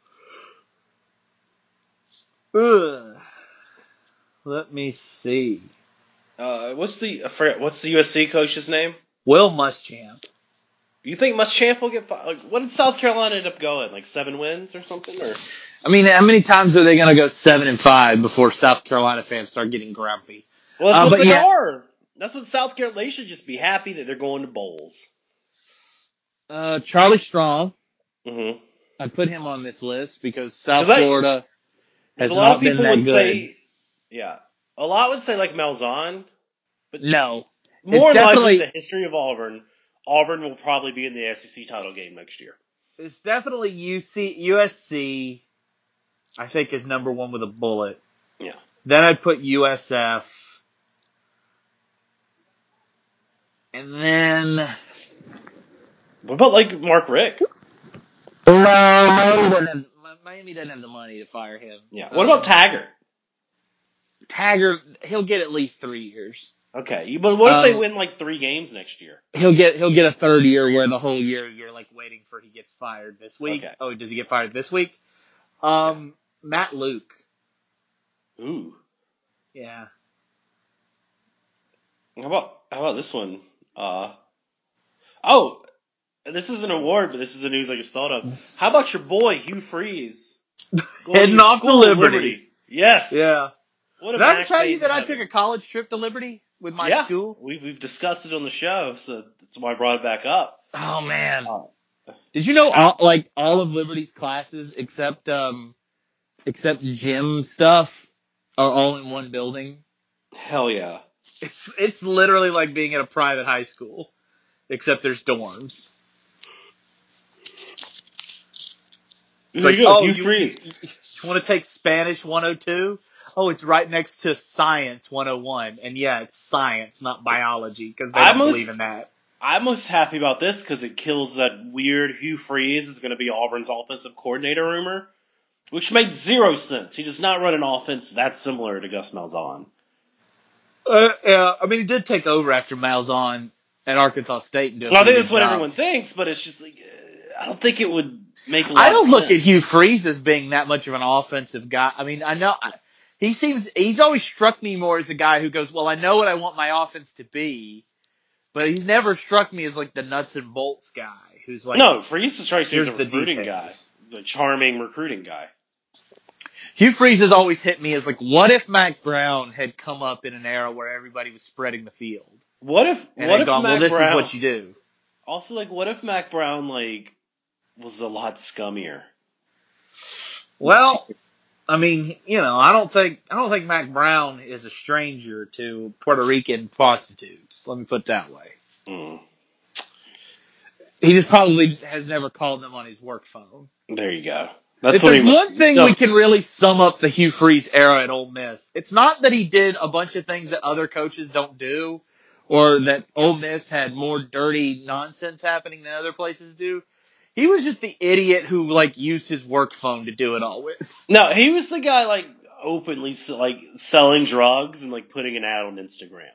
Ugh. Let me see. Uh, what's the, what's the U S C coach's name? Will Muschamp. You think Muschamp will get fired? Like, what did South Carolina end up going? Like seven wins or something? Or I mean, how many times are they going to go seven and five before South Carolina fans start getting grumpy? well, that's Uh, what but they yeah, are. That's what South Carolina. They should just be happy that they're going to bowls. uh, Charlie Strong, Mm-hmm. I put him on this list because South Because Florida a has lot of not been people that would good. say, yeah, a lot would say like Malzahn, but No, it's more than likely with the definitely history of Auburn, Auburn will probably be in the S E C title game next year. it's definitely U C U S C. I think is number one with a bullet. Yeah. Then I'd put U S F, and then What about like Mark Rick? no, Miami doesn't have, Miami doesn't have the money to fire him. Yeah. What about Um, Taggart? Taggart, he'll get at least three years. Okay, but what if they Um, win like three games next year? He'll get he'll get a third year where the whole year you're like waiting for he gets fired this week. Okay. Oh, does he get fired this week? Yeah. Um, Matt Luke. Ooh. Yeah. How about how about this one? Uh oh, this is an award, but this is the news I just thought of. How about your boy Hugh Freeze going Heading to off to school at Liberty. Liberty? Yes. Yeah. What a Did I ever match tell made you in that I heaven. took a college trip to Liberty with my Yeah, school? we've we've discussed it on the show, so that's why I brought it back up. Oh man. Uh, Did you know all, like all of Liberty's classes except um except gym stuff are all in one building? hell yeah. It's it's literally like being at a private high school, except there's dorms. It's There like, you go, oh, Hugh you, you, Freeze. you want to take Spanish one oh two? Oh, it's right next to Science one oh one. And yeah, it's science, not biology, because they I'm don't believe most in that. I'm most happy about this because it kills that weird Hugh Freeze is going to be Auburn's offensive coordinator rumor, which made zero sense. He does not run an offense that similar to Gus Malzahn. Uh, yeah, I mean, he did take over after Malzahn at Arkansas State and do a Well, I pretty think good that's what job. everyone thinks, but it's just like uh, I don't think it would make a lot I don't of look sense. at Hugh Freeze as being that much of an offensive guy. I mean, I know I, he seems he's always struck me more as a guy who goes, well, I know what I want my offense to be, but he's never struck me as like the nuts and bolts guy who's like, No, Freeze strikes me as a here's the recruiting guy, details. a charming recruiting guy. Hugh Freeze has always hit me as like, what if Mac Brown had come up in an era where everybody was spreading the field What if and what had if gone, well, Mac this is Brown what you do. also like what if Mac Brown like was a lot scummier? Well, I mean, you know, I don't think I don't think Mac Brown is a stranger to Puerto Rican prostitutes. Let me put it that way. Mm, He just probably has never called them on his work phone. there you go. That's If what he there's one must. thing No, we can really sum up the Hugh Freeze era at Ole Miss, it's not that he did a bunch of things that other coaches don't do, or that Ole Miss had more dirty nonsense happening than other places do. He was just the idiot who like used his work phone to do it all with. no, he was the guy like openly like selling drugs and like putting an ad on Instagram.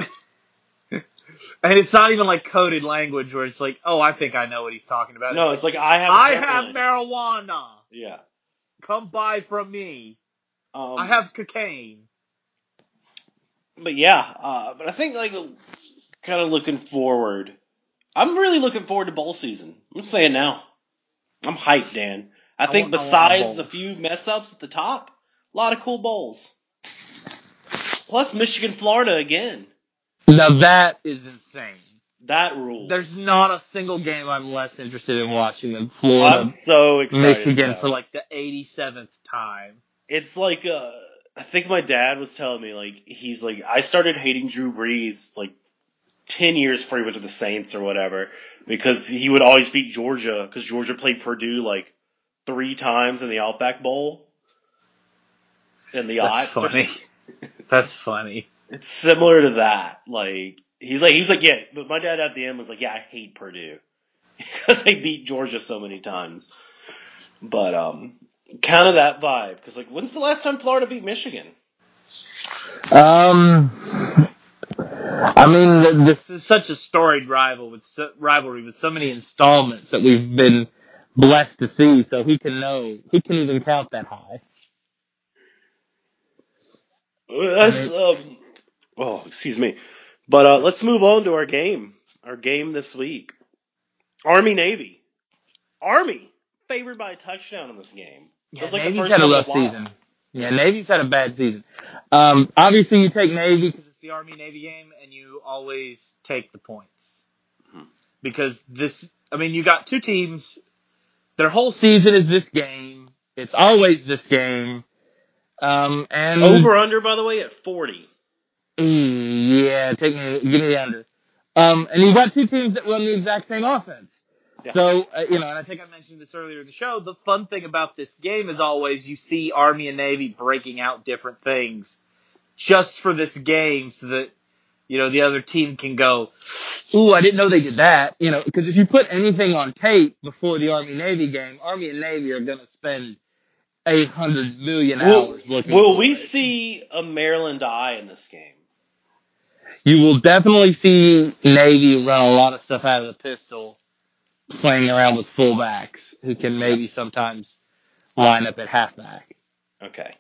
And it's not even like coded language where it's like, oh, I think I know what he's talking about. No, It's it's like, like I have. I heroin. have marijuana. Yeah. Come buy from me. Um, I have cocaine. But yeah, uh, but I think like kind of looking forward. I'm really looking forward to bowl season. I'm saying now. I'm hyped, Dan. I I think want, I want my besides a bowls. few mess ups at the top, a lot of cool bowls. Plus Michigan, Florida again. Now that is insane. That rules. There's not a single game I'm less interested in watching than I'm Florida, so excited. Michigan about for it. like the eighty-seventh time. It's like uh, I think my dad was telling me like he's like I started hating Drew Brees like ten years before he went to the Saints or whatever because he would always beat Georgia because Georgia played Purdue like three times in the Outback Bowl. And the That's odds funny. are That's funny. it's similar to that. Like he's like he's like yeah, but my dad at the end was like yeah I hate Purdue because they beat Georgia so many times. But um, kind of that vibe because like when's the last time Florida beat Michigan? Um, I mean, this is such a storied rival with so, rivalry with so many installments that we've been blessed to see. So who can know? Who can even count that high? I That's mean, um. Oh, excuse me. But uh, let's move on to our game. Our game this week. Army Navy. Army favored by a touchdown in this game. Yeah, Feels like Navy's the first had a time in a rough while. season. Yeah, Navy's had a bad season. Um, obviously, you take Navy because it's the Army-Navy game, and you always take the points. Mhm. Because this, I mean, you got two teams. Their whole season is this game. It's always this game. Um, and Over under, by the way, at forty. yeah, take me, give me the under. Um, and you've got two teams that run the exact same offense. Yeah. So, uh, you know, and I think I mentioned this earlier in the show, the fun thing about this game is always you see Army and Navy breaking out different things just for this game so that, you know, the other team can go, ooh, I didn't know they did that. You know, because if you put anything on tape before the Army-Navy game, Army and Navy are going to spend eight hundred million Will, hours looking will for we it. see a Maryland eye in this game? You will definitely see Navy run a lot of stuff out of the pistol, playing around with fullbacks who can maybe Yeah. sometimes line up at halfback. Okay.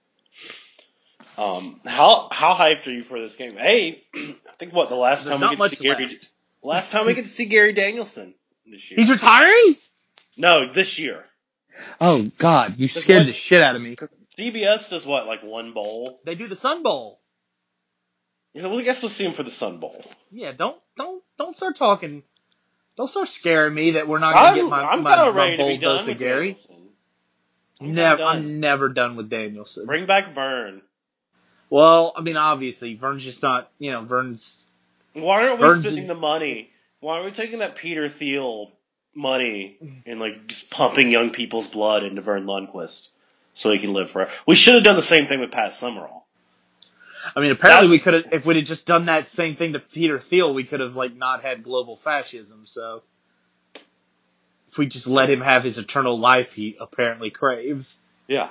Um, how how hyped are you for this game? Hey, I think what the last There's time we not get to much see Gary, left. last time we get to see Gary Danielson this year. He's retiring? No, this year. Oh, God, you Because scared what? the shit out of me. Because C B S does what, like one bowl? They do the Sun Bowl. So well, I guess we'll see him for the Sun Bowl. Yeah, don't don't don't start talking. Don't start scaring me that we're not gonna get I'm my I'm my, kind of my ready to be bold done dose of with Gary. Danielson. I'm Never, done. I'm never done with Danielson. Bring back Vern. Well, I mean, obviously, Vern's just not. You know, Vern's. Why aren't we Vern's spending the money? Why aren't we taking that Peter Thiel money and like just pumping young people's blood into Vern Lundquist so he can live forever? We should have done the same thing with Pat Summerall. I mean, apparently we That's- could have, if we'd have just done that same thing to Peter Thiel, we could have like not had global fascism. So if we just let him have his eternal life, he apparently craves. Yeah.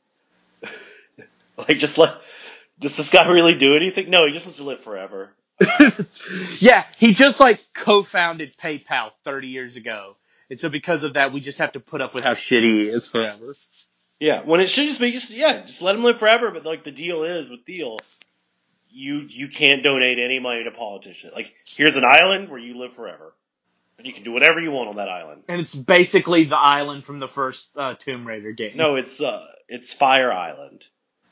Like just let does this guy really do anything? No, he just wants to live forever. Yeah, he just like co-founded PayPal thirty years ago. And so because of that, we just have to put up with how shitty he is forever. Yeah, when it should just be just yeah, just let him live forever. But like the deal is with Thiel, you you can't donate any money to politicians. Like here's an island where you live forever, and you can do whatever you want on that island. And it's basically the island from the first uh, Tomb Raider game. No, it's uh, it's Fire Island.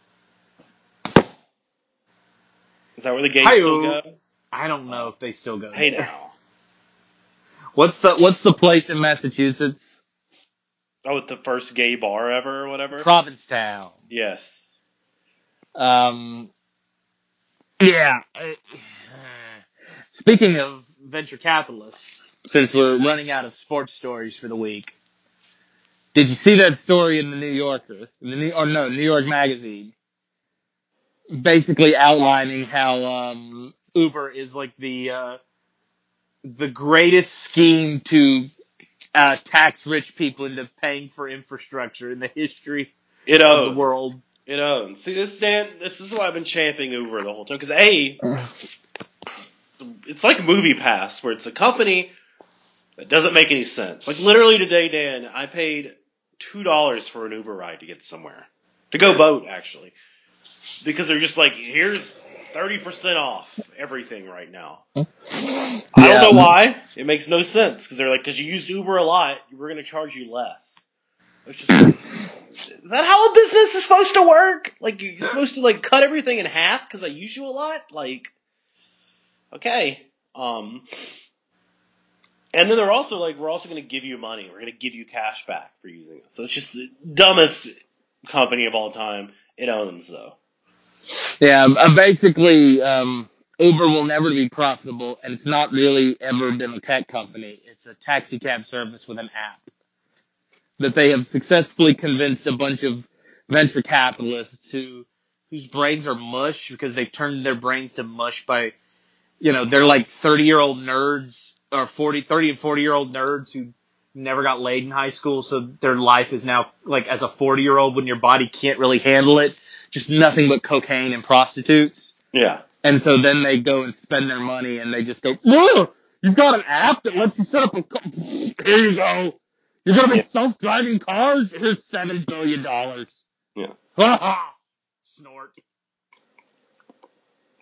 Is that where the gays still Hi-yo. go? I don't know if they still go Hey there. now. What's the What's the place in Massachusetts? Oh, it's the first gay bar ever or whatever? Provincetown. Yes. Um. Yeah. I- Speaking of venture capitalists, since we're running out of sports stories for the week, did you see that story in the New Yorker? In the New, or no, New York Magazine, basically outlining how um, Uber is like the uh, the greatest scheme to uh, tax rich people into paying for infrastructure in the history It of the owns. world. It owns. See, this Dan, this is why I've been champing Uber the whole time. Because A, it's like Movie Pass, where it's a company that doesn't make any sense. Like literally today, Dan, I paid two dollars for an Uber ride to get somewhere. To go boat, actually. Because they're just like, here's thirty percent off everything right now. I don't know why. It makes no sense. Because they're like, because you used Uber a lot, we're going to charge you less. It's just like, is that how a business is supposed to work? Like, you're supposed to, like, cut everything in half because I use you a lot? Like, okay. Um, and then they're also like, we're also going to give you money. We're going to give you cash back for using us. So it's just the dumbest company of all time. It owns, though. Yeah, uh, basically, um, Uber will never be profitable, and it's not really ever been a tech company. It's a taxi cab service with an app that they have successfully convinced a bunch of venture capitalists who whose brains are mush because they've turned their brains to mush by, you know, they're like thirty-year-old nerds or forty, thirty and forty-year-old nerds who never got laid in high school, so their life is now, like, as a forty-year-old when your body can't really handle it, just nothing but cocaine and prostitutes. Yeah. And so then they go and spend their money, and they just go, "Whoa, you've got an app that lets you set up a car. Here you go. You're going to make Yeah. self-driving cars? Here's seven billion dollars. Yeah. Ha ha! Snort.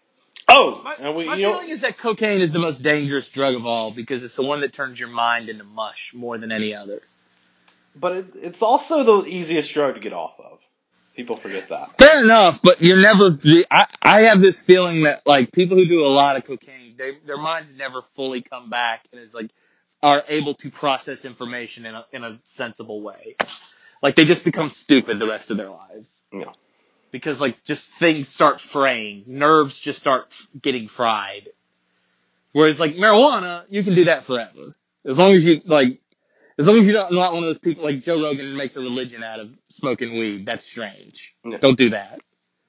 Oh, My, and we, my you know, feeling is that cocaine is the most dangerous drug of all because it's the one that turns your mind into mush more than any other. but it, it's also the easiest drug to get off of. People forget that. Fair enough, but you're never. I, I have this feeling that like people who do a lot of cocaine, they, their minds never fully come back, and it's like are able to process information in a in a sensible way. Like they just become stupid the rest of their lives Yeah. because like just things start fraying, nerves just start getting fried. Whereas like marijuana, you can do that forever as long as you like. As long as you're not not one of those people like Joe Rogan makes a religion out of smoking weed. That's strange. Yeah. Don't do that.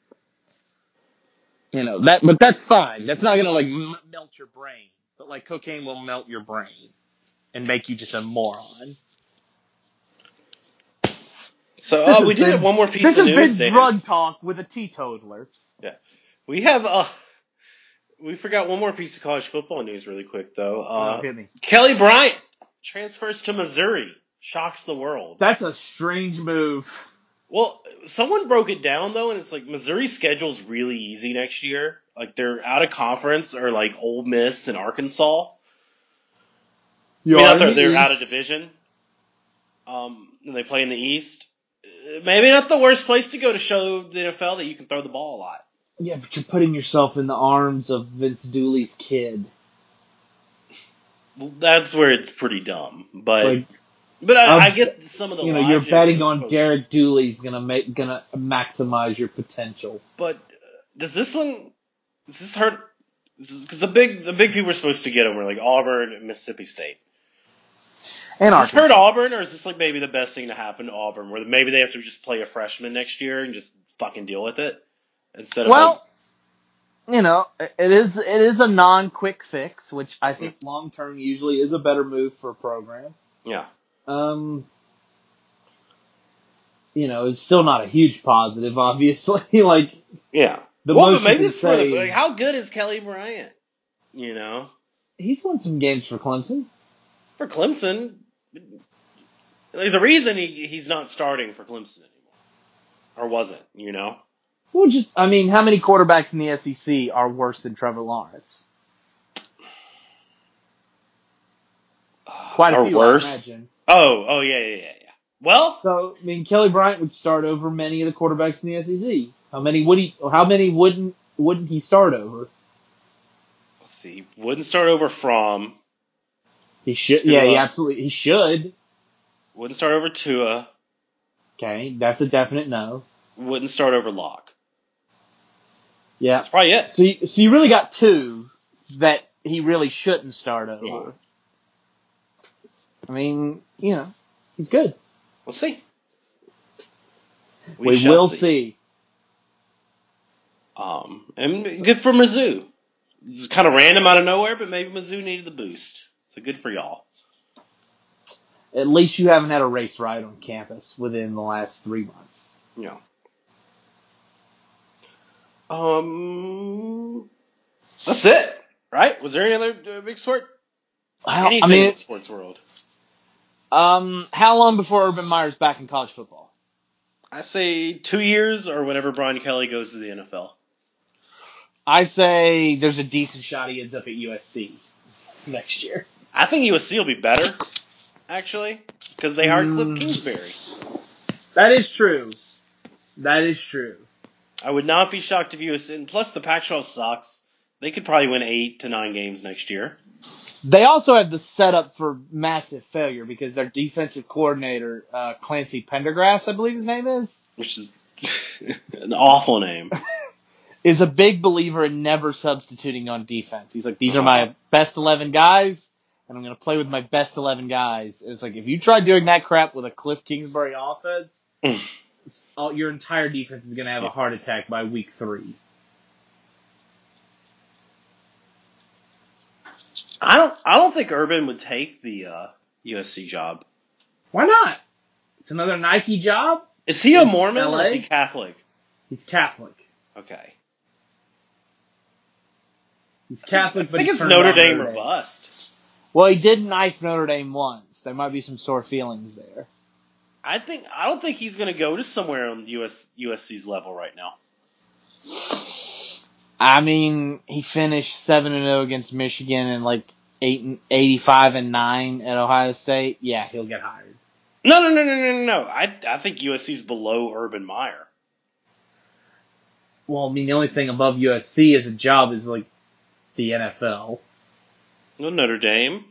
You know, that, but that's fine. That's not gonna like m- melt your brain. But like cocaine will melt your brain and make you just a moron. So uh, we did have one more piece this of has news, been Dan. drug talk with a teetotaler. Yeah. We have uh we forgot one more piece of college football news really quick though. Uh Oh, hit me. Kelly Bryant transfers to Missouri. Shocks the world. That's a strange move. Well, someone broke it down though, and it's like Missouri's schedule's really easy next year. Like they're out of conference or like Ole Miss and Arkansas. I mean, not they're, they're out of division. Um, and they play in the East. Uh, Maybe not the worst place to go to show the N F L that you can throw the ball a lot. Yeah, but you're putting yourself in the arms of Vince Dooley's kid. Well, that's where it's pretty dumb. But Like, but I, um, I get some of the you know, you're logic betting as on opposed- Derek Dooley's gonna make gonna maximize your potential. But uh, does this one? Does this hurt? Because the big the big people are supposed to get them were like Auburn and Mississippi State. And Does this hurt Arkansas. Auburn, or is this like maybe the best thing to happen to Auburn, where maybe they have to just play a freshman next year and just fucking deal with it instead of Well, like, you know, it is it is a non-quick fix, which I think long term usually is a better move for a program. yeah, Um, you know, it's still not a huge positive, obviously. like yeah. the well, most but maybe you can it's for the say like, is- how good is Kelly Bryant? You know, he's won some games for Clemson. for Clemson, there's a reason he he's not starting for Clemson anymore, or wasn't. You know, Well, just I mean, how many quarterbacks in the S E C are worse than Trevor Lawrence? Quite a or few, worse. I imagine. Oh, oh yeah, yeah, yeah, yeah. Well, So, I mean, Kelly Bryant would start over many of the quarterbacks in the S E C. How many would he? Or how many wouldn't wouldn't he start over? let's see. Wouldn't start over from. He should. Tua. Yeah, he absolutely. He should. Wouldn't start over Tua. Okay, that's a definite no. Wouldn't start over Locke. Yeah. That's probably it. So, you, so you really got two that he really shouldn't start over. Yeah. I mean, you know, he's good. We'll see. We, shall will see. Um, and good for Mizzou. It's kind of random out of nowhere, but maybe Mizzou needed the boost. So good for y'all. At least you haven't had a race ride on campus within the last three months. Yeah. Um, that's it, right? Was there any other uh, big sport? Well, Anything I mean, in the sports world? um, how long before Urban Meyer's back in college football? I say two years or whenever Brian Kelly goes to the N F L. I say there's a decent shot he ends up at U S C next year. I think U S C will be better, actually, because they hired Cliff Mm. Kingsbury. That is true. That is true. I would not be shocked if U S C, and plus the Pac twelve sucks. They could probably win eight to nine games next year. They also have the setup for massive failure because their defensive coordinator, uh, Clancy Pendergrass, I believe his name is, Which is an awful name. is a big believer in never substituting on defense. He's like, these are my best eleven guys, and I'm going to play with my best eleven guys. It's like, if you try doing that crap with a Cliff Kingsbury offense, all, your entire defense is going to have a heart attack by week three. I don't. I don't think Urban would take the uh, U S C job. Why not? It's another Nike job. Is he a It's Mormon L A? or is he Catholic? He's Catholic. Okay. He's Catholic, I but think he it's turned Notre on Dame Notre or Dame. bust. Well, he did knife Notre Dame once. There might be some sore feelings there. I think. I don't think he's going to go to somewhere on U S U S C's level right now. I mean, he finished seven and zero against Michigan and like eight and eighty-five and nine at Ohio State. Yeah, he'll get hired. No, no, no, no, no, no, no. I I think U S C's below Urban Meyer. Well, I mean, the only thing above U S C as a job is like the N F L. No, Notre Dame.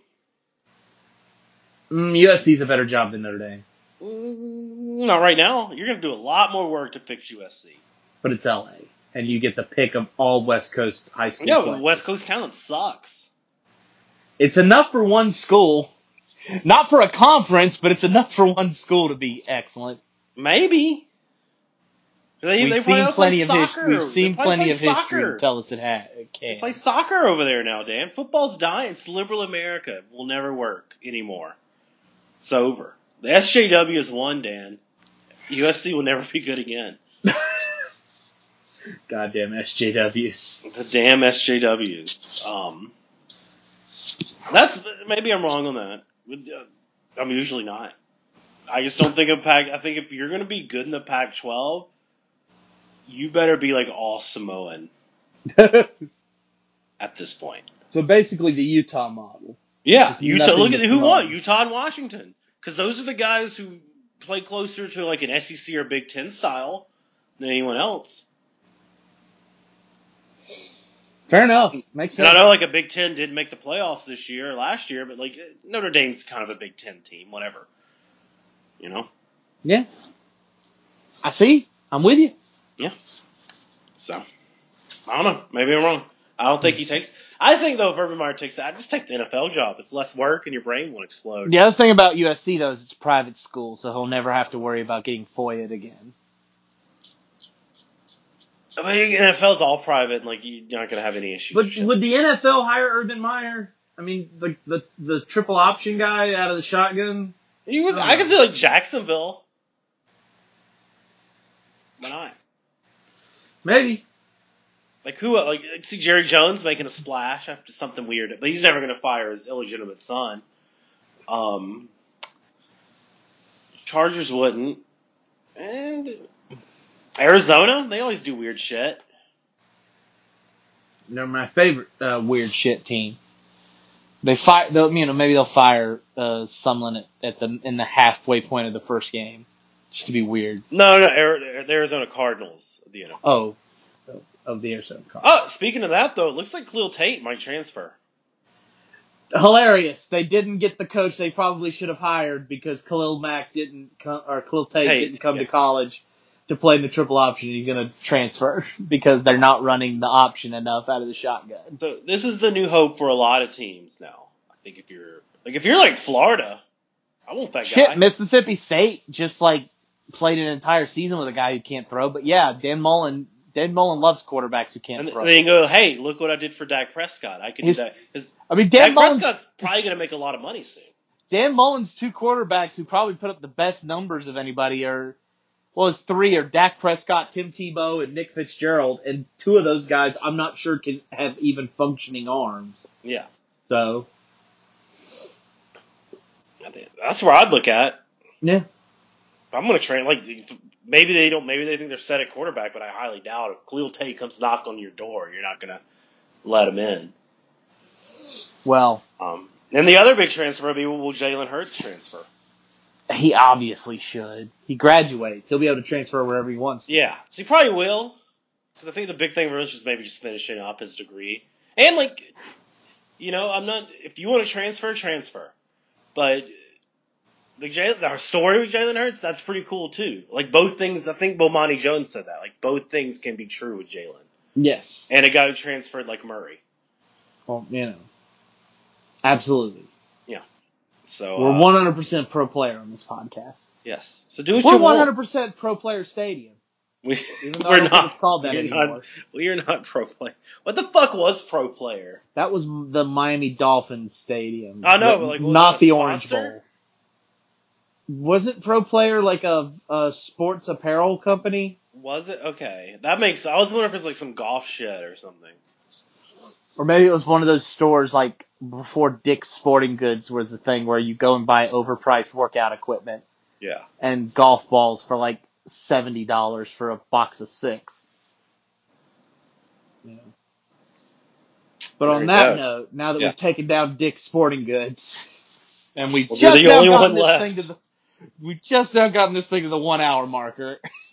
Mm, U S C's a better job than Notre Dame. Mm, not right now. You're going to do a lot more work to fix U S C. But it's L A, and you get the pick of all West Coast high school No, players. West Coast talent sucks. It's enough for one school. Not for a conference, but it's enough for one school to be excellent. Maybe. They, We've they seen plenty of history. We've seen plenty of soccer. history to tell us it, ha- it can. They play soccer over there now, Dan. Football's dying. It's liberal America. It will never work anymore. It's over. The S J W is won, Dan. U S C will never be good again. Goddamn S J Ws. The damn S J Ws. Um, that's maybe I'm wrong on that. I'm usually not. I just don't think of Pac. I think if you're going to be good in the Pac twelve, you better be like all Samoan at this point. So basically, the Utah model. Yeah, Utah. Look at who Samoans. won. Utah and Washington, because those are the guys who play closer to like an S E C or Big Ten style than anyone else. Fair enough. Makes sense. And I know like a Big Ten didn't make the playoffs this year or last year, but like Notre Dame's kind of a Big Ten team, whatever. You know? Yeah. I see. I'm with you. Yeah. So, I don't know. Maybe I'm wrong. I don't think he takes. I think though, if Urban Meyer takes it, I'd just take the N F L job. It's less work and your brain won't explode. The other thing about U S C though is it's a private school, so he'll never have to worry about getting F O I A'd again. I mean, N F L's all private, and like you're not gonna have any issues. But would the N F L hire Urban Meyer? I mean, the the the triple option guy out of the shotgun. You would, I, I could say like Jacksonville. Why not? Maybe. Like who? Like see Jerry Jones making a splash after something weird, but he's never gonna fire his illegitimate son. Um, Chargers wouldn't, and Arizona, they always do weird shit. They're my favorite uh, weird shit team. They fire, they'll, you know, maybe they'll fire uh, Sumlin at, at the in the halfway point of the first game, just to be weird. No, no, Arizona, the Arizona Cardinals. The N F L. Oh, of the Arizona Cardinals. Oh, speaking of that though, it looks like Khalil Tate might transfer. Hilarious! They didn't get the coach they probably should have hired because Khalil Mack didn't come, or Khalil Tate, Tate, didn't come yeah. to college to play in the triple option. He's going to transfer because they're not running the option enough out of the shotgun. So this is the new hope for a lot of teams now. I think if you're like if you're like Florida, I want that Shit, guy. Mississippi State just like played an entire season with a guy who can't throw. But yeah, Dan Mullen, Dan Mullen loves quarterbacks who can't and throw. then you go, hey, look what I did for Dak Prescott. I can His, do that. 'Cause I mean, Dan Dak Mullen, Prescott's probably going to make a lot of money soon. Dan Mullen's two quarterbacks who probably put up the best numbers of anybody are. Well, his three are Dak Prescott, Tim Tebow, and Nick Fitzgerald, and two of those guys I'm not sure can have even functioning arms. Yeah. So. I think that's where I'd look at. Yeah. I'm going to train, like, maybe they don't, maybe they think they're set at quarterback, but I highly doubt if Khalil Tate comes knock on your door, you're not going to let him in. Well. Um, and the other big transfer will be, will Jalen Hurts transfer? He obviously should. He graduates. He'll be able to transfer wherever he wants to. Yeah. So he probably will. Because I think the big thing for us is maybe just finishing up his degree. And, like, you know, I'm not, if you want to transfer, transfer. But the, Jalen, the story with Jalen Hurts, that's pretty cool, too. Like, both things, I think Bomani Jones said that. Like, both things can be true with Jalen. Yes. And a guy who transferred like Murray. Well, you know. Absolutely. Yeah. So We're uh, one hundred percent pro player on this podcast. Yes. So do what We're you want. one hundred percent pro player stadium. We, Even though we're I don't not. think it's called that we're anymore. Not, we are not pro player. What the fuck was pro player? That was the Miami Dolphins stadium. I know, but but like, was not that a the Orange sponsor? Bowl. Wasn't Pro Player like a, a sports apparel company? Was it? Okay. That makes, I was wondering if it's like some golf shit or something. Or maybe it was one of those stores like before Dick's Sporting Goods was a thing where you go and buy overpriced workout equipment. Yeah. And golf balls for like seventy dollars for a box of six. Yeah. But There on you that go. note, now that Yeah. we've taken down Dick's Sporting Goods, and we've Well, you're just the now only gotten one this left. thing to the, we've just now gotten this thing to the one hour marker.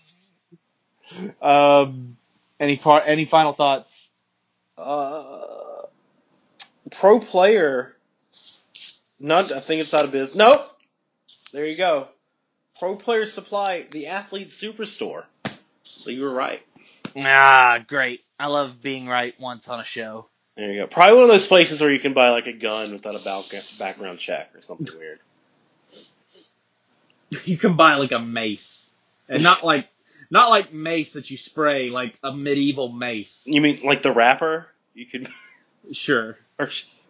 um, any part, any final thoughts? Uh, pro player. Not. I think it's out of business. Nope. There you go. Pro Player Supply, the athlete superstore. So you were right. Ah, great. I love being right once on a show. There you go. Probably one of those places where you can buy like a gun without a background check or something weird. You can buy like a mace, and not like not like mace that you spray, like a medieval mace. You mean like the rapper? You could Sure. purchase.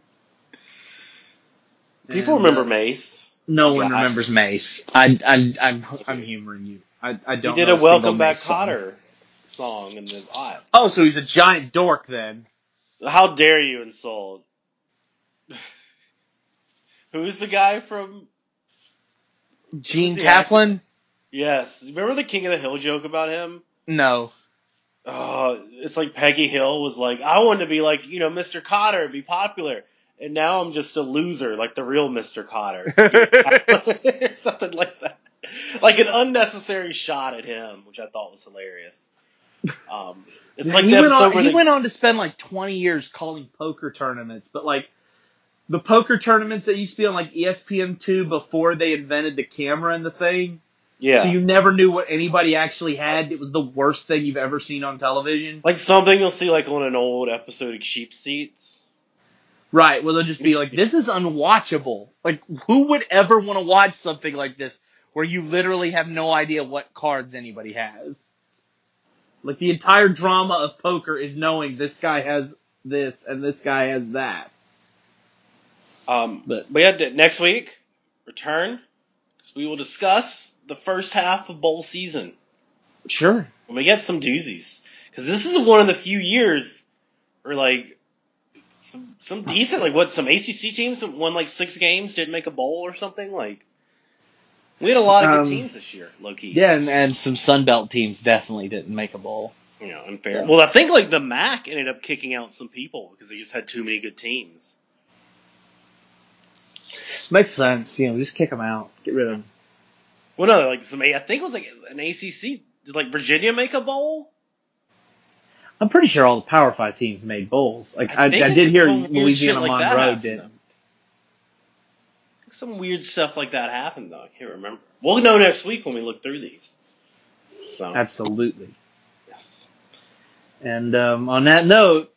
People And, remember uh, Mace. No one guy. remembers Mace. I, I, I'm, I'm humoring you. I, I don't. He did know a Welcome Back Mace song. Cotter song in the odds. Oh, so he's a giant dork then. How dare you insult? Who's the guy from Gene the Taplin? Yes. Remember the King of the Hill joke about him? No. Oh, it's like Peggy Hill was like, I wanted to be like, you know, Mister Cotter, be popular. And now I'm just a loser, like the real Mister Cotter. Something like that. Like an unnecessary shot at him, which I thought was hilarious. Um, it's Yeah, like he the went episode on. where He they, went on to spend like twenty years calling poker tournaments, but like the poker tournaments that used to be on like E S P N two before they invented the camera and the thing. yeah. So you never knew what anybody actually had. It was the worst thing you've ever seen on television. Like something you'll see like on an old episode of Sheep Seats. Right, well, they'll just be like, this is unwatchable. Like, who would ever want to watch something like this where you literally have no idea what cards anybody has? Like, the entire drama of poker is knowing this guy has this and this guy has that. Um, But, but yeah, next week, return, because we will discuss the first half of bowl season. Sure. When we get some doozies. Because this is one of the few years where, like, some, some decent, like, what, some A C C teams won, like, six games, didn't make a bowl or something? Like, we had a lot of good Um, teams this year, low-key. Yeah, and, and some Sunbelt teams definitely didn't make a bowl. You know, unfair. So. Well, I think, like, the M A C ended up kicking out some people because they just had too many good teams. Makes sense. You know, just kick them out. Get rid of them. Well, no, like, some, I think it was, like, an A C C. Did, like, Virginia make a bowl? I'm pretty sure all the Power Five teams made bowls. Like I, I I, think did hear some weird Louisiana shit like that Monroe happened, did. though. Some weird stuff like that happened, though. I can't remember. We'll know next week when we look through these. So Absolutely. yes. And um, on that note,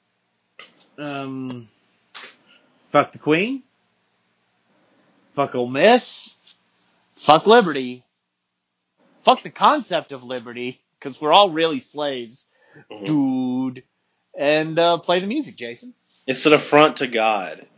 um, fuck the Queen, fuck Ole Miss, fuck Liberty, fuck the concept of liberty, because we're all really slaves, Mm-hmm. dude. And uh, play the music, Jason. It's an affront to God